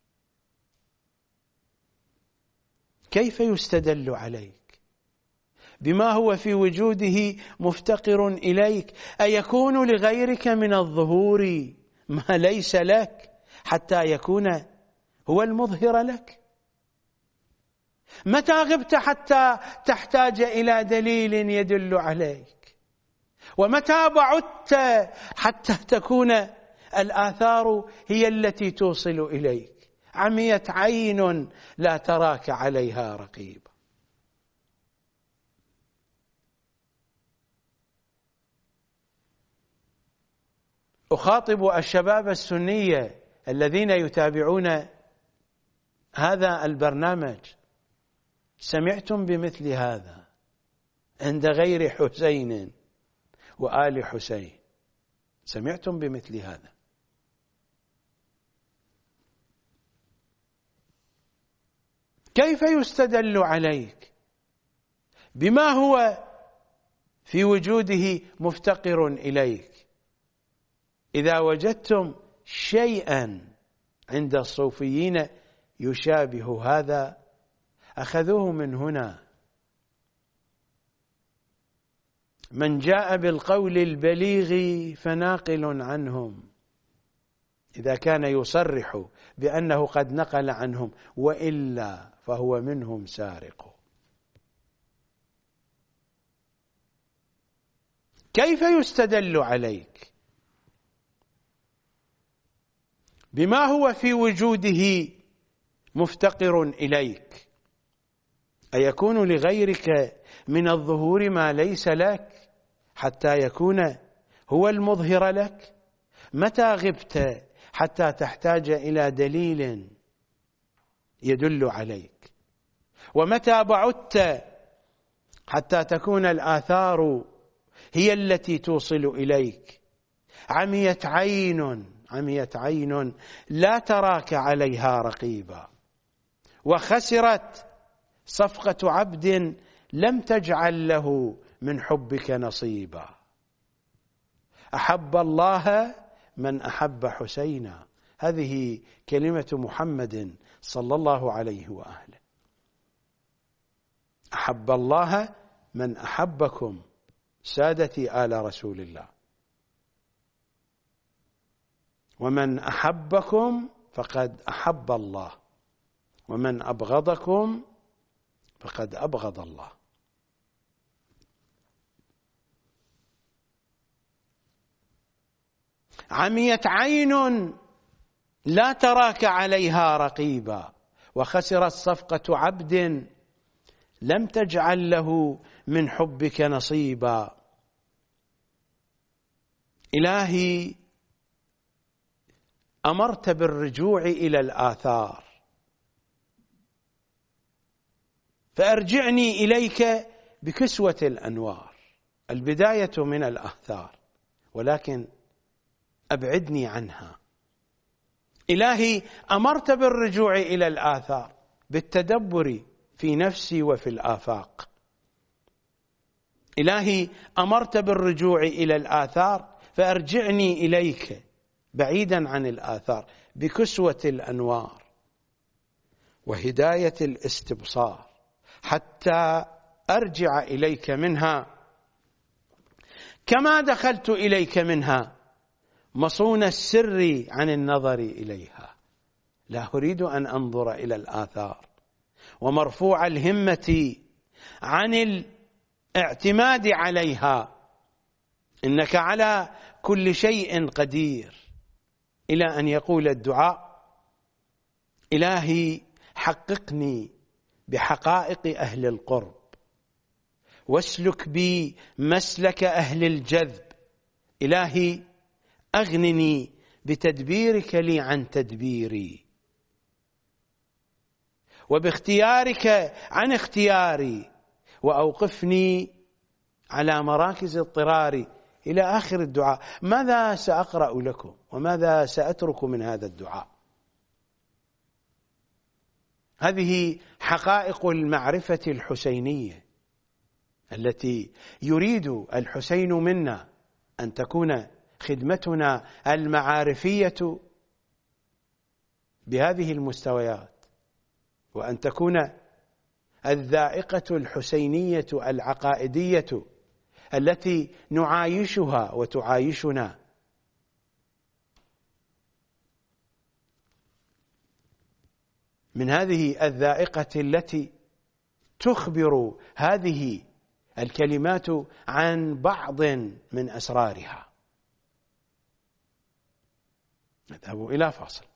كيف يستدل عليك بما هو في وجوده مفتقر إليك؟ أيكون لغيرك من الظهور ما ليس لك حتى يكون هو المظهر لك؟ متى غبت حتى تحتاج إلى دليل يدل عليك؟ ومتى بعدت حتى تكون الآثار هي التي توصل إليك؟ عميت عين لا تراك عليها رقيب. أخاطب الشباب السنية الذين يتابعون هذا البرنامج: سمعتم بمثل هذا عند غير حسين وآل حسين؟ سمعتم بمثل هذا؟ كيف يستدل عليك بما هو في وجوده مفتقر إليك؟ إذا وجدتم شيئا عند الصوفيين يشابه هذا أخذوه من هنا. من جاء بالقول البليغ فناقل عنهم، إذا كان يصرح بأنه قد نقل عنهم، وإلا فهو منهم سارق. كيف يستدل عليك بما هو في وجوده مفتقر إليك؟ أيكون لغيرك من الظهور ما ليس لك حتى يكون هو المظهر لك؟ متى غبت حتى تحتاج إلى دليل يدل عليك؟ ومتى بعدت حتى تكون الآثار هي التي توصل إليك؟ عميت عين عميت عين لا تراك عليها رقيبا، وخسرت صفقة عبد لم تجعل له من حبك نصيبا. أحب الله من أحب حسينا. هذه كلمة محمد صلى الله عليه وآله. أحب الله من أحبكم سادتي آل رسول الله، ومن أحبكم فقد أحب الله، ومن أبغضكم فقد أبغض الله. عميت عين لا تراك عليها رقيبا، وخسرت صفقة عبد لم تجعل له من حبك نصيبا. إلهي أمرت بالرجوع إلى الآثار، فأرجعني إليك بكسوة الأنوار. البداية من الآثار، ولكن أبعدني عنها. إلهي أمرت بالرجوع إلى الآثار بالتدبر في نفسي وفي الآفاق. إلهي أمرت بالرجوع إلى الآثار، فأرجعني إليك بعيدا عن الآثار بكسوة الأنوار وهداية الاستبصار، حتى أرجع إليك منها كما دخلت إليك منها، مصون السر عن النظر إليها. لا أريد أن أنظر إلى الآثار، ومرفوع الهمة عن الاعتماد عليها. إنك على كل شيء قدير، إلى أن يقول الدعاء: إلهي حققني بحقائق أهل القرب، واسلك بي مسلك أهل الجذب. إلهي أغنني بتدبيرك لي عن تدبيري، وباختيارك عن اختياري، وأوقفني على مراكز اضطراري، إلى آخر الدعاء. ماذا سأقرأ لكم وماذا سأترك من هذا الدعاء؟ هذه حقائق المعرفة الحسينية التي يريد الحسين منا أن تكون خدمتنا المعارفية بهذه المستويات، وأن تكون الذائقة الحسينية العقائدية التي نعايشها وتعايشنا من هذه الذائقة التي تخبر هذه الكلمات عن بعض من أسرارها. نذهب إلى فاصل.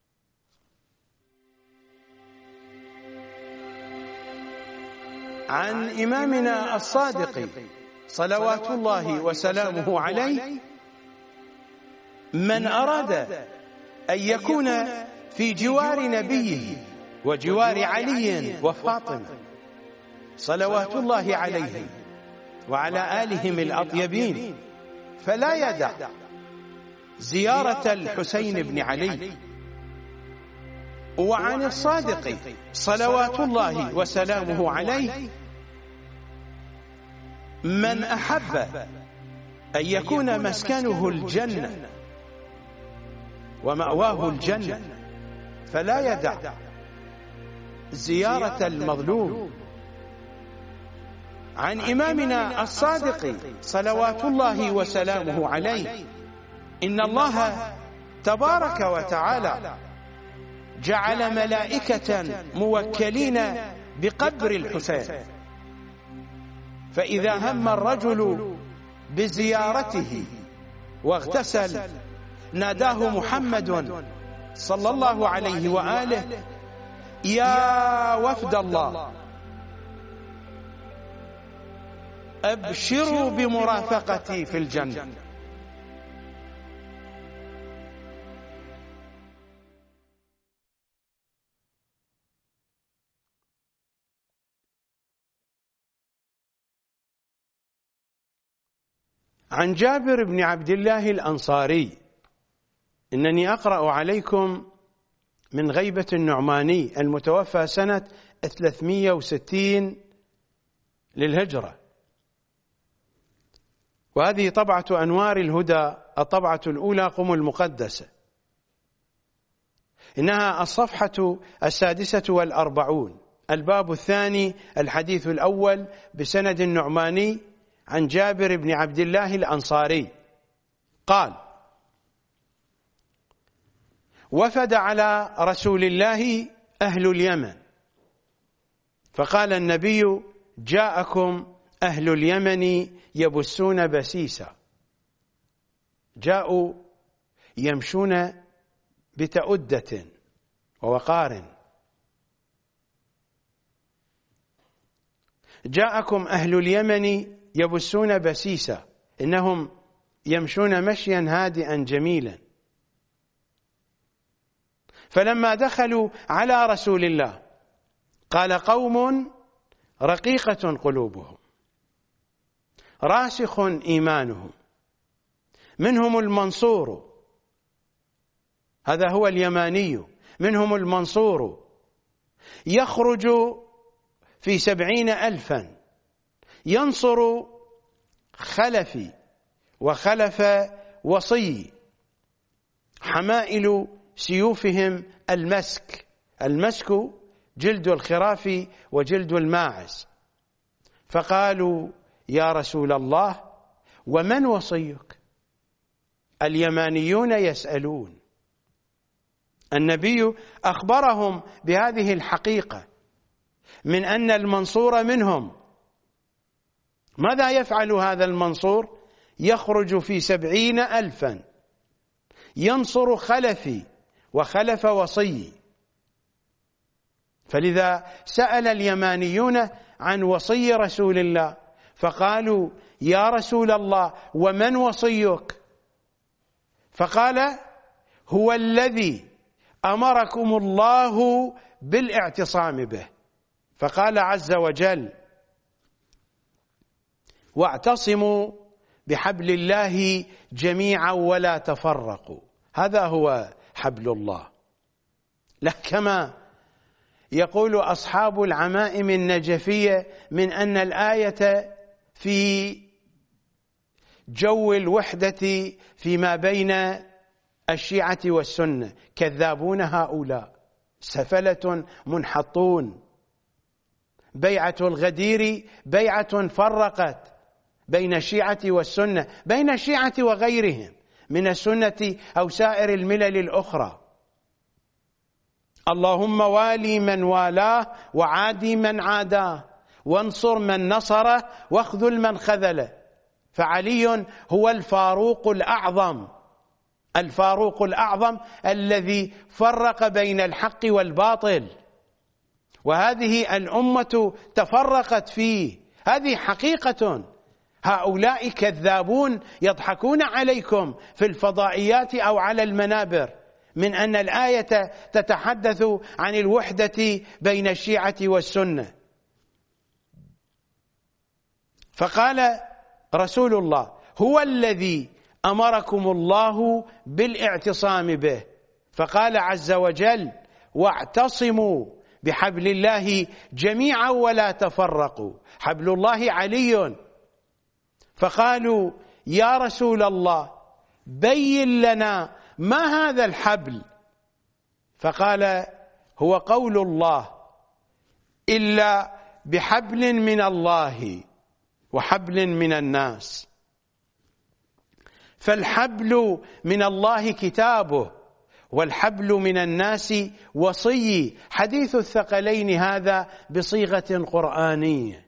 عن إمامنا الصادق صلوات الله وسلامه عليه: من أراد أن يكون في جوار نبيه وجوار علي وفاطمة صلوات الله عليهم وعلى آلهم الأطيبين فلا يدع زيارة الحسين بن علي. وعن الصادق صلوات الله وسلامه عليه: من أحب أن يكون مسكنه الجنة ومأواه الجنة فلا يدع زيارة المظلوم. عن إمامنا الصادق صلوات الله وسلامه عليه: إن الله تبارك وتعالى جعل ملائكة موكلين بقبر الحسين، فإذا هم الرجل بزيارته واغتسل ناداه محمد صلى الله عليه وآله: يا وفد الله، أبشروا بمرافقتي في الجنة. عن جابر بن عبد الله الأنصاري: إنني أقرأ عليكم من غيبة النعماني المتوفى سنة ثلاثمائة وستين للهجرة، وهذه طبعة أنوار الهدى الطبعة الأولى قم المقدسة، إنها الصفحة السادسة والأربعون، الباب الثاني، الحديث الأول، بسند النعماني عن جابر بن عبد الله الأنصاري قال: وفد على رسول الله أهل اليمن، فقال النبي: جاءكم أهل اليمن يبسون بسيسا. جاءوا يمشون بتؤدة ووقار. جاءكم أهل اليمن يبسون بسيسا، إنهم يمشون مشيا هادئا جميلا. فلما دخلوا على رسول الله قال قوم رقيقة قلوبهم راسخ إيمانهم، منهم المنصور، هذا هو اليماني، منهم المنصور يخرج في سبعين ألفا ينصر خلفي وخلف وصي، حمائل سيوفهم المسك، المسك جلد الخراف وجلد الماعز. فقالوا: يا رسول الله، ومن وصيك؟ اليمانيون يسألون. النبي أخبرهم بهذه الحقيقة من أن المنصور منهم. ماذا يفعل هذا المنصور؟ يخرج في سبعين ألفا ينصر خلفي وخلف وصي. فلذا سأل اليمانيون عن وصي رسول الله فقالوا يا رسول الله ومن وصيك؟ فقال هو الذي أمركم الله بالاعتصام به. فقال عز وجل واعتصموا بحبل الله جميعا ولا تفرقوا. هذا هو حبل الله. لا كما يقول أصحاب العمائم النجفية من أن الآية في جو الوحدة فيما بين الشيعة والسنة. كذابون هؤلاء، سفلة منحطون. بيعة الغدير بيعة فرقت بين الشيعة والسنة، بين الشيعة وغيرهم من السنة أو سائر الملل الأخرى. اللهم والي من والاه وعادي من عاداه وانصر من نصره واخذل من خذله. فعلي هو الفاروق الأعظم، الفاروق الأعظم الذي فرق بين الحق والباطل، وهذه الأمة تفرقت فيه. هذه حقيقة. هؤلاء كذابون يضحكون عليكم في الفضائيات أو على المنابر من أن الآية تتحدث عن الوحدة بين الشيعة والسنة. فقال رسول الله هو الذي أمركم الله بالاعتصام به. فقال عز وجل واعتصموا بحبل الله جميعا ولا تفرقوا. حبل الله علي. فقالوا يا رسول الله بين لنا ما هذا الحبل؟ فقال هو قول الله إلا بحبل من الله وحبل من الناس. فالحبل من الله كتابه والحبل من الناس وصي. حديث الثقلين هذا بصيغة قرآنية.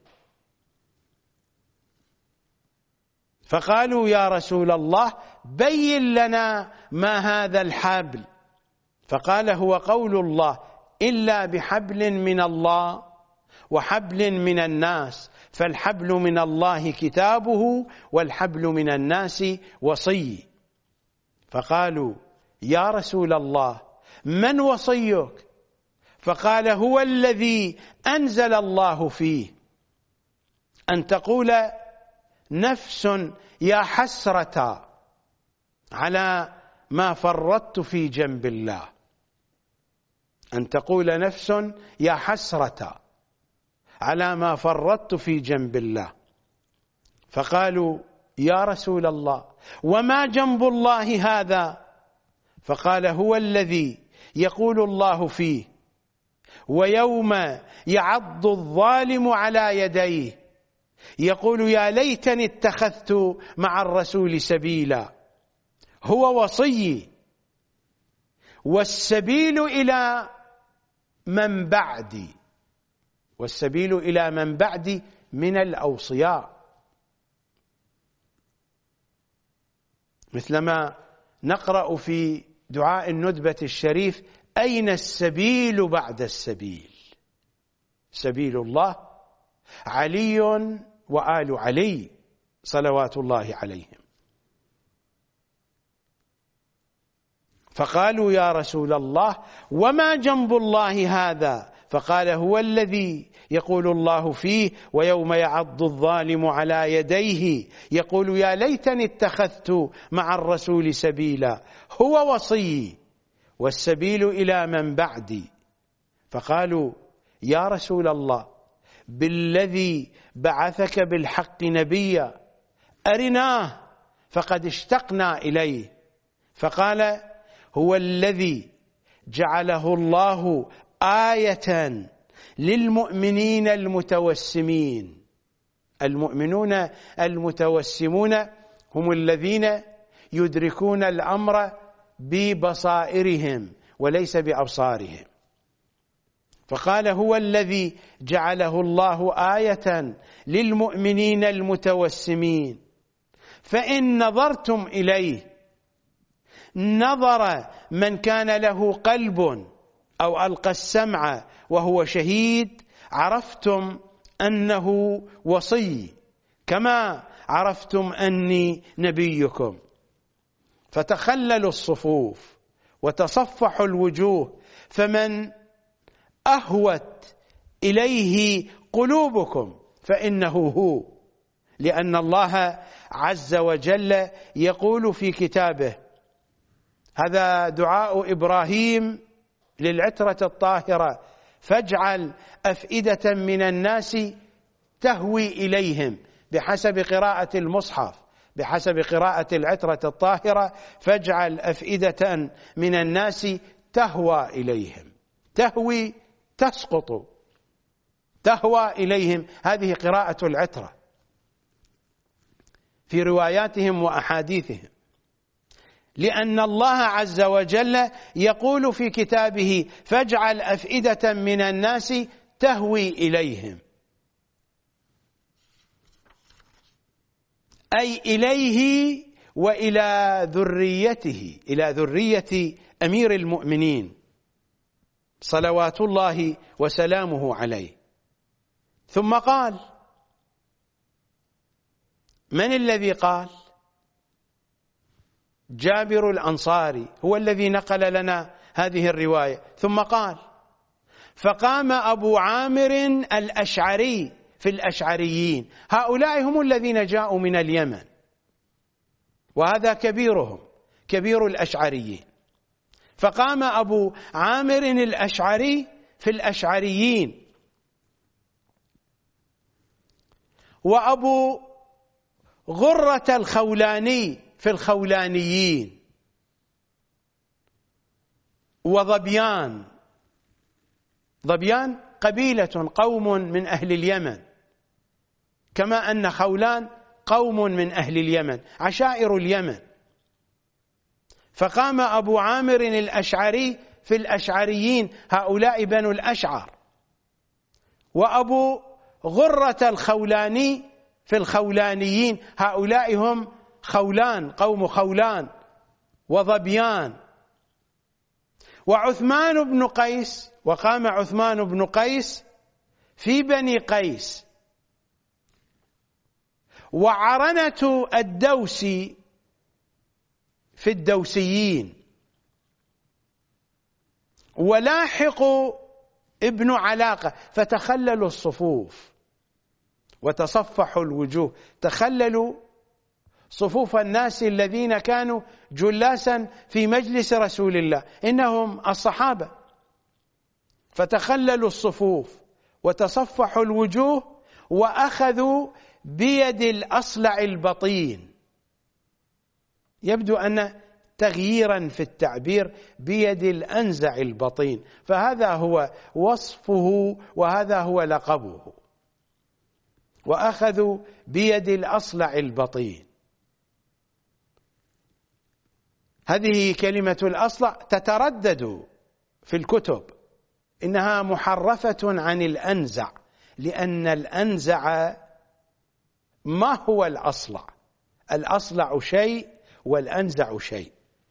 فقالوا يا رسول الله بين لنا ما هذا الحبل؟ فقال هو قول الله إلا بحبل من الله وحبل من الناس. فالحبل من الله كتابه والحبل من الناس وصي. فقالوا يا رسول الله من وصيك؟ فقال هو الذي أنزل الله فيه أن تقول نفس يا حسرة على ما فرطت في جنب الله. أن تقول نفس يا حسرة على ما فرطت في جنب الله. فقالوا يا رسول الله وما جنب الله هذا؟ فقال هو الذي يقول الله فيه ويوم يعض الظالم على يديه يقول يا ليتني اتخذت مع الرسول سبيلا. هو وصي. والسبيل إلى من بعدي، والسبيل إلى من بعدي من الأوصياء. مثلما نقرأ في دعاء الندبة الشريف أين السبيل بعد السبيل؟ سبيل الله علي وآل علي صلوات الله عليهم. فقالوا يا رسول الله وما جنب الله هذا؟ فقال هو الذي يقول الله فيه ويوم يعض الظالم على يديه يقول يا ليتني اتخذت مع الرسول سبيلا. هو وصي والسبيل إلى من بعدي. فقالوا يا رسول الله بالذي بعثك بالحق نبيا أرناه فقد اشتقنا إليه. فقال هو الذي جعله الله آية للمؤمنين المتوسمين. المؤمنون المتوسمون هم الذين يدركون الأمر ببصائرهم وليس بأبصارهم. فقال هو الذي جعله الله آية للمؤمنين المتوسمين فإن نظرتم إليه نظر من كان له قلب أو ألقى السمع وهو شهيد عرفتم أنه وصي، كما عرفتم أني نبيكم. فتخللوا الصفوف وتصفحوا الوجوه، فمن أهوت إليه قلوبكم فإنه هو، لأن الله عز وجل يقول في كتابه، هذا دعاء إبراهيم للعترة الطاهرة، فاجعل أفئدة من الناس تهوي إليهم، بحسب قراءة المصحف، بحسب قراءة العترة الطاهرة، فاجعل أفئدة من الناس تهوى إليهم، تهوي تسقط، تهوى إليهم، هذه قراءة العترة في رواياتهم وأحاديثهم، لأن الله عز وجل يقول في كتابه فاجعل أفئدة من الناس تهوي إليهم، أي إليه وإلى ذريته، إلى ذرية أمير المؤمنين صلوات الله وسلامه عليه. ثم قال، من الذي قال؟ جابر الأنصاري هو الذي نقل لنا هذه الرواية. ثم قال، فقام أبو عامر الأشعري في الأشعريين، هؤلاء هم الذين جاءوا من اليمن، وهذا كبيرهم، كبير الأشعريين. فقام أبو عامر الأشعري في الأشعريين، وأبو غرة الخولاني في الخولانيين، وظبيان، ظبيان قبيلة، قوم من أهل اليمن، كما أن خولان قوم من أهل اليمن، عشائر اليمن. فقام أبو عامر الأشعري في الأشعريين، هؤلاء بنو الأشعر، وأبو غرة الخولاني في الخولانيين، هؤلاء هم خولان، قوم خولان وظبيان. وعثمان بن قيس، وقام عثمان بن قيس في بني قيس. وعرنة الدوسي في الدوسيين. ولاحق ابن علاقة. فتخللوا الصفوف وتصفحوا الوجوه، تخللوا صفوف الناس الذين كانوا جلاسا في مجلس رسول الله، إنهم الصحابة. فتخللوا الصفوف وتصفحوا الوجوه، وأخذوا بيد الأصلع البطين. يبدو أن تغييرا في التعبير، بيد الأنزع البطين، فهذا هو وصفه وهذا هو لقبه. وأخذوا بيد الأصلع البطين. هذه كلمة الأصلع تتردد في الكتب، إنها محرفة عن الأنزع، لأن الأنزع ما هو الأصلع؟ الأصلع شيء والأنزع شيء.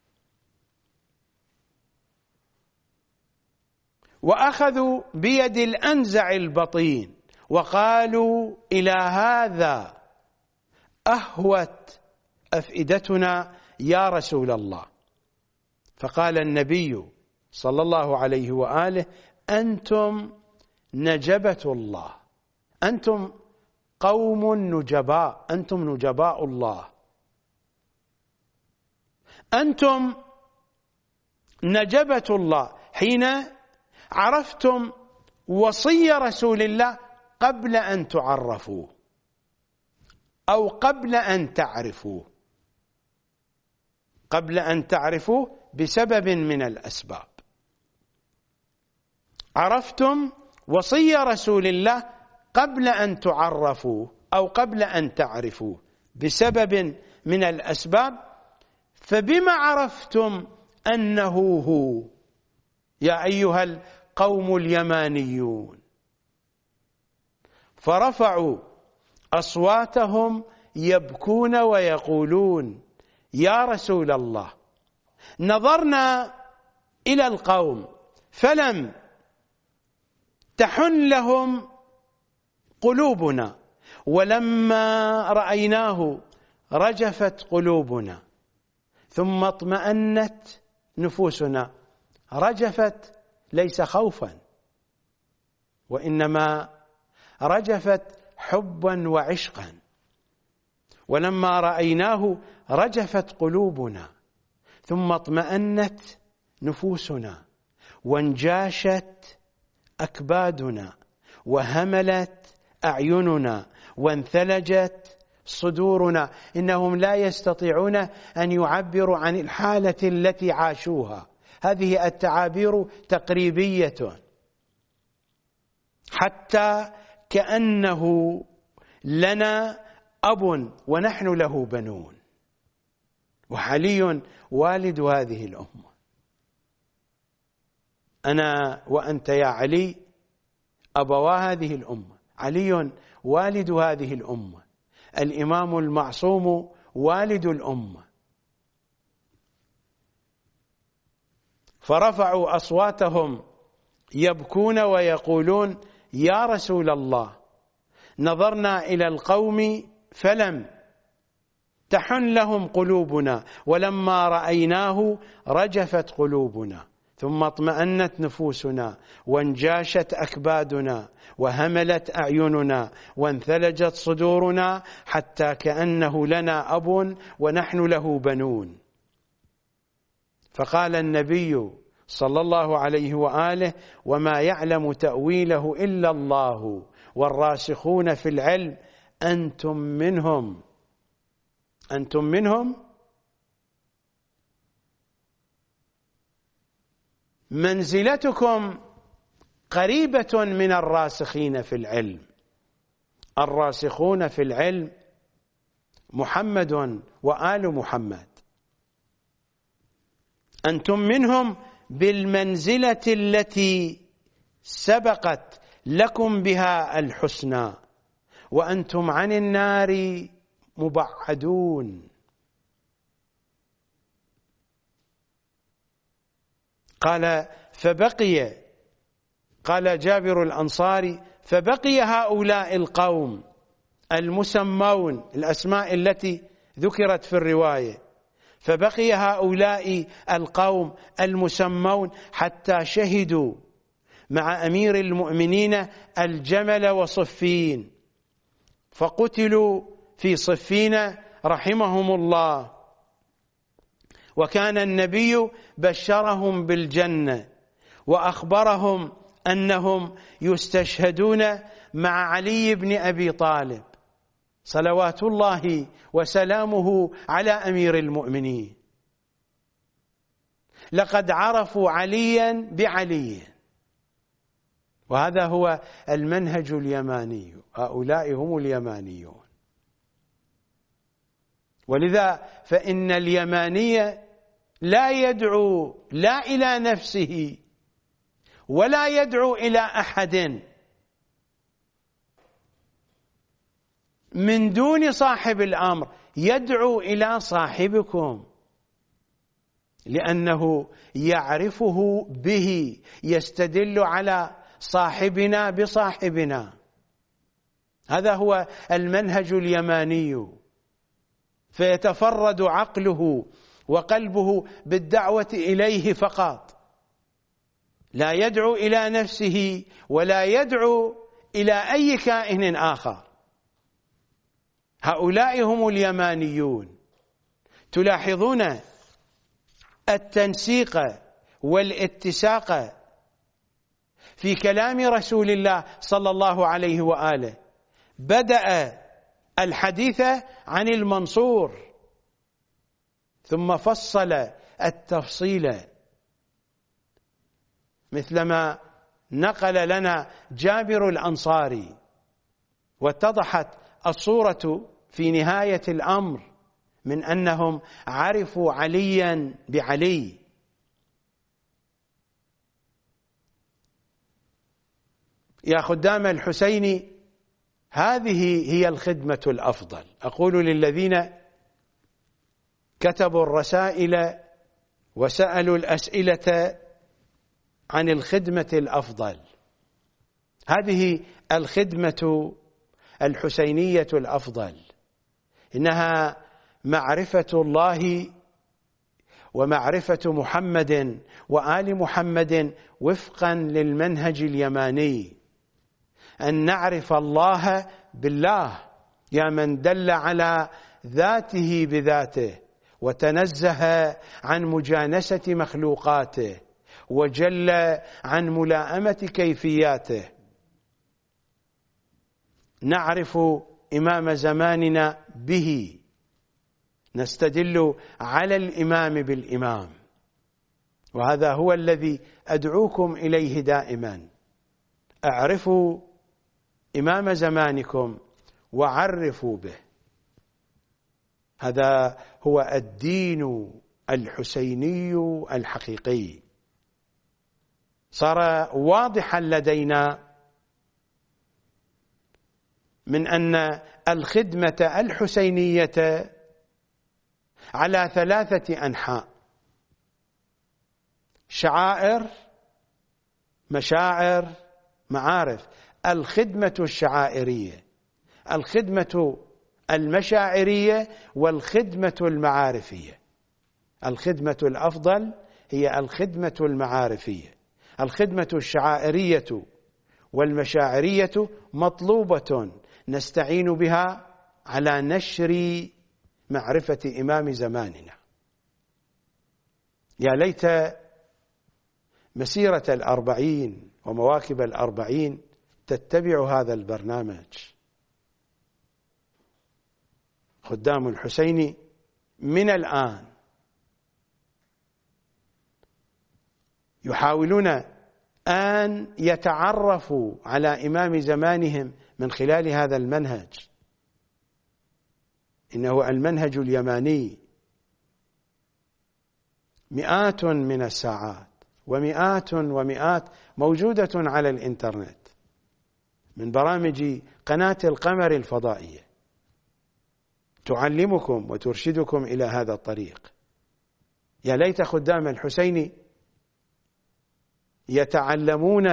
وأخذوا بيد الأنزع البطين، وقالوا إلى هذا أهوت أفئدتنا يا رسول الله. فقال النبي صلى الله عليه وآله: أنتم نجبة الله، أنتم قوم نجباء، أنتم نجباء الله، أنتم نجبة الله، حين عرفتم وصي رسول الله قبل أن تعرفوه أو قبل أن تعرفوه، قبل أن تعرفوه بسبب من الأسباب. عرفتم وصي رسول الله قبل أن تعرفوه أو قبل أن تعرفوه بسبب من الأسباب، فبما عرفتم أنه هو يا أيها القوم اليمانيون؟ فرفعوا أصواتهم يبكون ويقولون: يا رسول الله، نظرنا إلى القوم فلم تحن لهم قلوبنا، ولما رأيناه رجفت قلوبنا، ثم اطمأنت نفوسنا. رجفت ليس خوفا، وإنما رجفت حبا وعشقا. ولما رأيناه رجفت قلوبنا، ثم اطمأنت نفوسنا، وانجاشت أكبادنا، وهملت أعيننا، وانثلجت صدورنا. إنهم لا يستطيعون أن يعبروا عن الحالة التي عاشوها. هذه التعابير تقريبية، حتى كأنه لنا أب ونحن له بنون. وعلي والد هذه الأمة. أنا وأنت يا علي أبوا هذه الأمة. علي والد هذه الأمة، الإمام المعصوم والد الأمة. فرفعوا أصواتهم يبكون ويقولون: يا رسول الله، نظرنا إلى القوم فلم تحن لهم قلوبنا، ولما رأيناه رجفت قلوبنا، ثم اطمأنت نفوسنا، وانجاشت أكبادنا، وهملت أعيننا، وانثلجت صدورنا، حتى كأنه لنا أب ونحن له بنون. فقال النبي صلى الله عليه وآله: وما يعلم تأويله إلا الله والراسخون في العلم أنتم منهم. أنتم منهم منزلتكم قريبة من الراسخين في العلم. الراسخون في العلم محمد وآل محمد. أنتم منهم بالمنزلة التي سبقت لكم بها الحسنى، وأنتم عن النار مبعدون. قال فبقي قال جابر الأنصاري: فبقي هؤلاء القوم المسمون، الأسماء التي ذكرت في الرواية، فبقي هؤلاء القوم المسمون حتى شهدوا مع أمير المؤمنين الجمل وصفين، فقتلوا في صفين رحمهم الله. وكان النبي بشرهم بالجنة، وأخبرهم أنهم يستشهدون مع علي بن أبي طالب صلوات الله وسلامه على أمير المؤمنين. لقد عرفوا عليا بعلي، وهذا هو المنهج اليماني. هؤلاء هم اليمانيون. ولذا فإن اليماني لا يدعو لا إلى نفسه ولا يدعو إلى أحد من دون صاحب الأمر، يدعو إلى صاحبكم، لأنه يعرفه به، يستدل على صاحبنا بصاحبنا. هذا هو المنهج اليماني. فيتفرد عقله وقلبه بالدعوة إليه فقط، لا يدعو إلى نفسه ولا يدعو إلى أي كائن آخر. هؤلاء هم اليمانيون. تلاحظون التنسيق والاتساق في كلام رسول الله صلى الله عليه وآله. بدأ الحديث عن المنصور، ثم فصل التفصيل، مثلما نقل لنا جابر الأنصاري. واتضحت الصورة في نهاية الأمر من أنهم عرفوا عليا بعلي. يا خدام الحسين، هذه هي الخدمة الأفضل. أقول للذين كتبوا الرسائل وسألوا الأسئلة عن الخدمة الأفضل. هذه الخدمة الحسينية الأفضل إنها معرفة الله ومعرفة محمد وآل محمد وفقا للمنهج اليماني، أن نعرف الله بالله يا من دل على ذاته بذاته وتنزه عن مجانسة مخلوقاته وجل عن ملائمة كيفياته. نعرف إمام زماننا به، نستدل على الإمام بالإمام، وهذا هو الذي أدعوكم إليه دائما. اعرفوا إمام زمانكم وعرفوا به. هذا هو الدين الحسيني الحقيقي. صار واضحا لدينا من أن الخدمة الحسينية على ثلاثة أنحاء: شعائر، مشاعر، معارف. الخدمة الشعائرية، الخدمة المشاعرية، والخدمة المعارفية. الخدمة الأفضل هي الخدمة المعارفية. الخدمة الشعائرية والمشاعرية مطلوبة نستعين بها على نشر معرفة إمام زماننا. يا ليت مسيرة الأربعين ومواكب الأربعين تتبع هذا البرنامج. خدام الحسين من الآن يحاولون أن يتعرفوا على إمام زمانهم من خلال هذا المنهج. إنه المنهج اليماني، مئات من الساعات ومئات ومئات موجودة على الإنترنت من برامج قناة القمر الفضائية تعلمكم وترشدكم إلى هذا الطريق. يا ليت خدام الحسين يتعلمون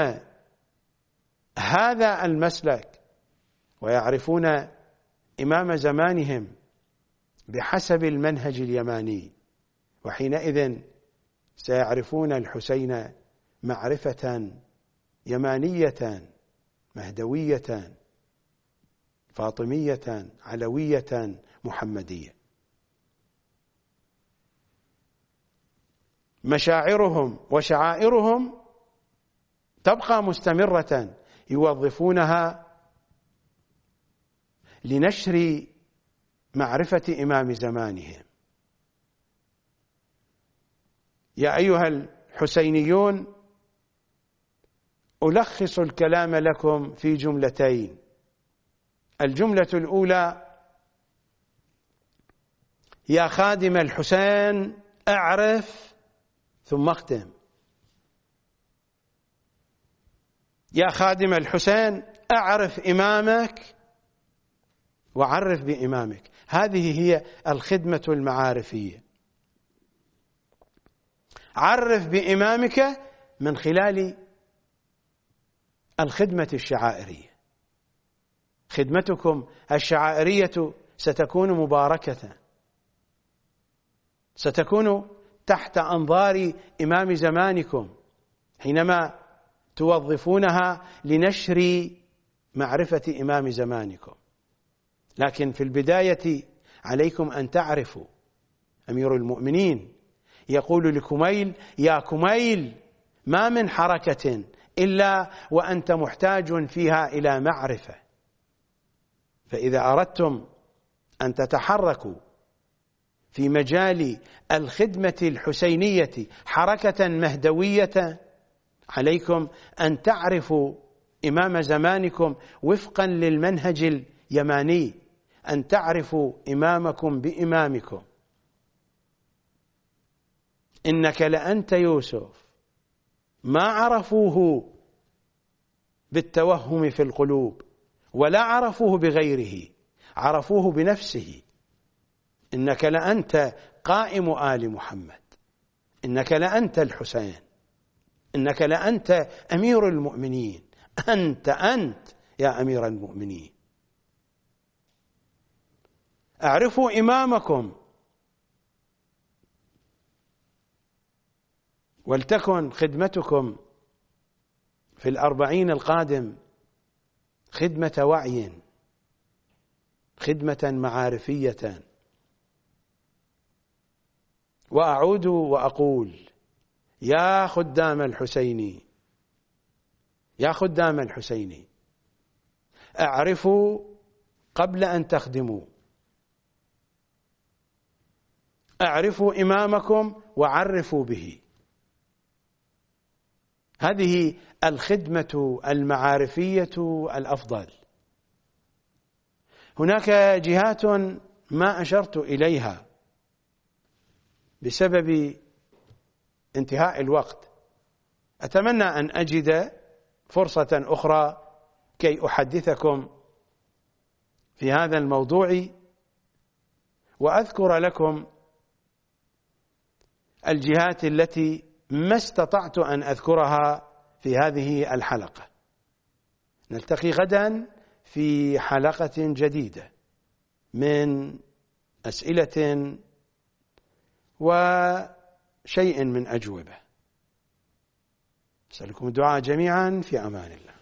هذا المسلك ويعرفون إمام زمانهم بحسب المنهج اليماني، وحينئذ سيعرفون الحسين معرفة يمانية مهدوية فاطمية علوية محمدية. مشاعرهم وشعائرهم تبقى مستمرة، يوظفونها لنشر معرفة إمام زمانهم. يا أيها الحسينيون، ألخص الكلام لكم في جملتين. الجملة الأولى: يا خادم الحسين اعرف ثم اختم. يا خادم الحسين اعرف إمامك وعرف بإمامك. هذه هي الخدمة المعارفية. عرف بإمامك من خلال الخدمة الشعائرية. خدمتكم الشعائرية ستكون مباركة، ستكون تحت أنظار إمام زمانكم حينما توظفونها لنشر معرفة إمام زمانكم. لكن في البداية عليكم أن تعرفوا. أمير المؤمنين يقول لكميل: يا كميل، ما من حركة إلا وأنت محتاج فيها إلى معرفة. فإذا أردتم أن تتحركوا في مجال الخدمة الحسينية حركة مهدوية، عليكم أن تعرفوا إمام زمانكم وفقا للمنهج اليماني، أن تعرفوا إمامكم بإمامكم. إنك لأنت يوسف ما عرفوه بالتوهم في القلوب ولا عرفوه بغيره، عرفوه بنفسه. إنك لأنت قائم آل محمد، إنك لأنت الحسين. إنك لأنت أمير المؤمنين، أنت أنت يا أمير المؤمنين. أعرفوا إمامكم، ولتكن خدمتكم في الأربعين القادم خدمة وعي، خدمة معارفية. وأعود وأقول يا خدام الحسين، يا خدام الحسين، اعرفوا قبل أن تخدموا، اعرفوا إمامكم وعرفوا به. هذه الخدمة المعارفية الأفضل. هناك جهات ما أشرت إليها بسبب انتهاء الوقت، أتمنى أن أجد فرصة أخرى كي أحدثكم في هذا الموضوع وأذكر لكم الجهات التي ما استطعت أن أذكرها في هذه الحلقة. نلتقي غدا في حلقة جديدة من أسئلة وشيء من أجوبة. أسألكم الدعاء جميعا، في أمان الله.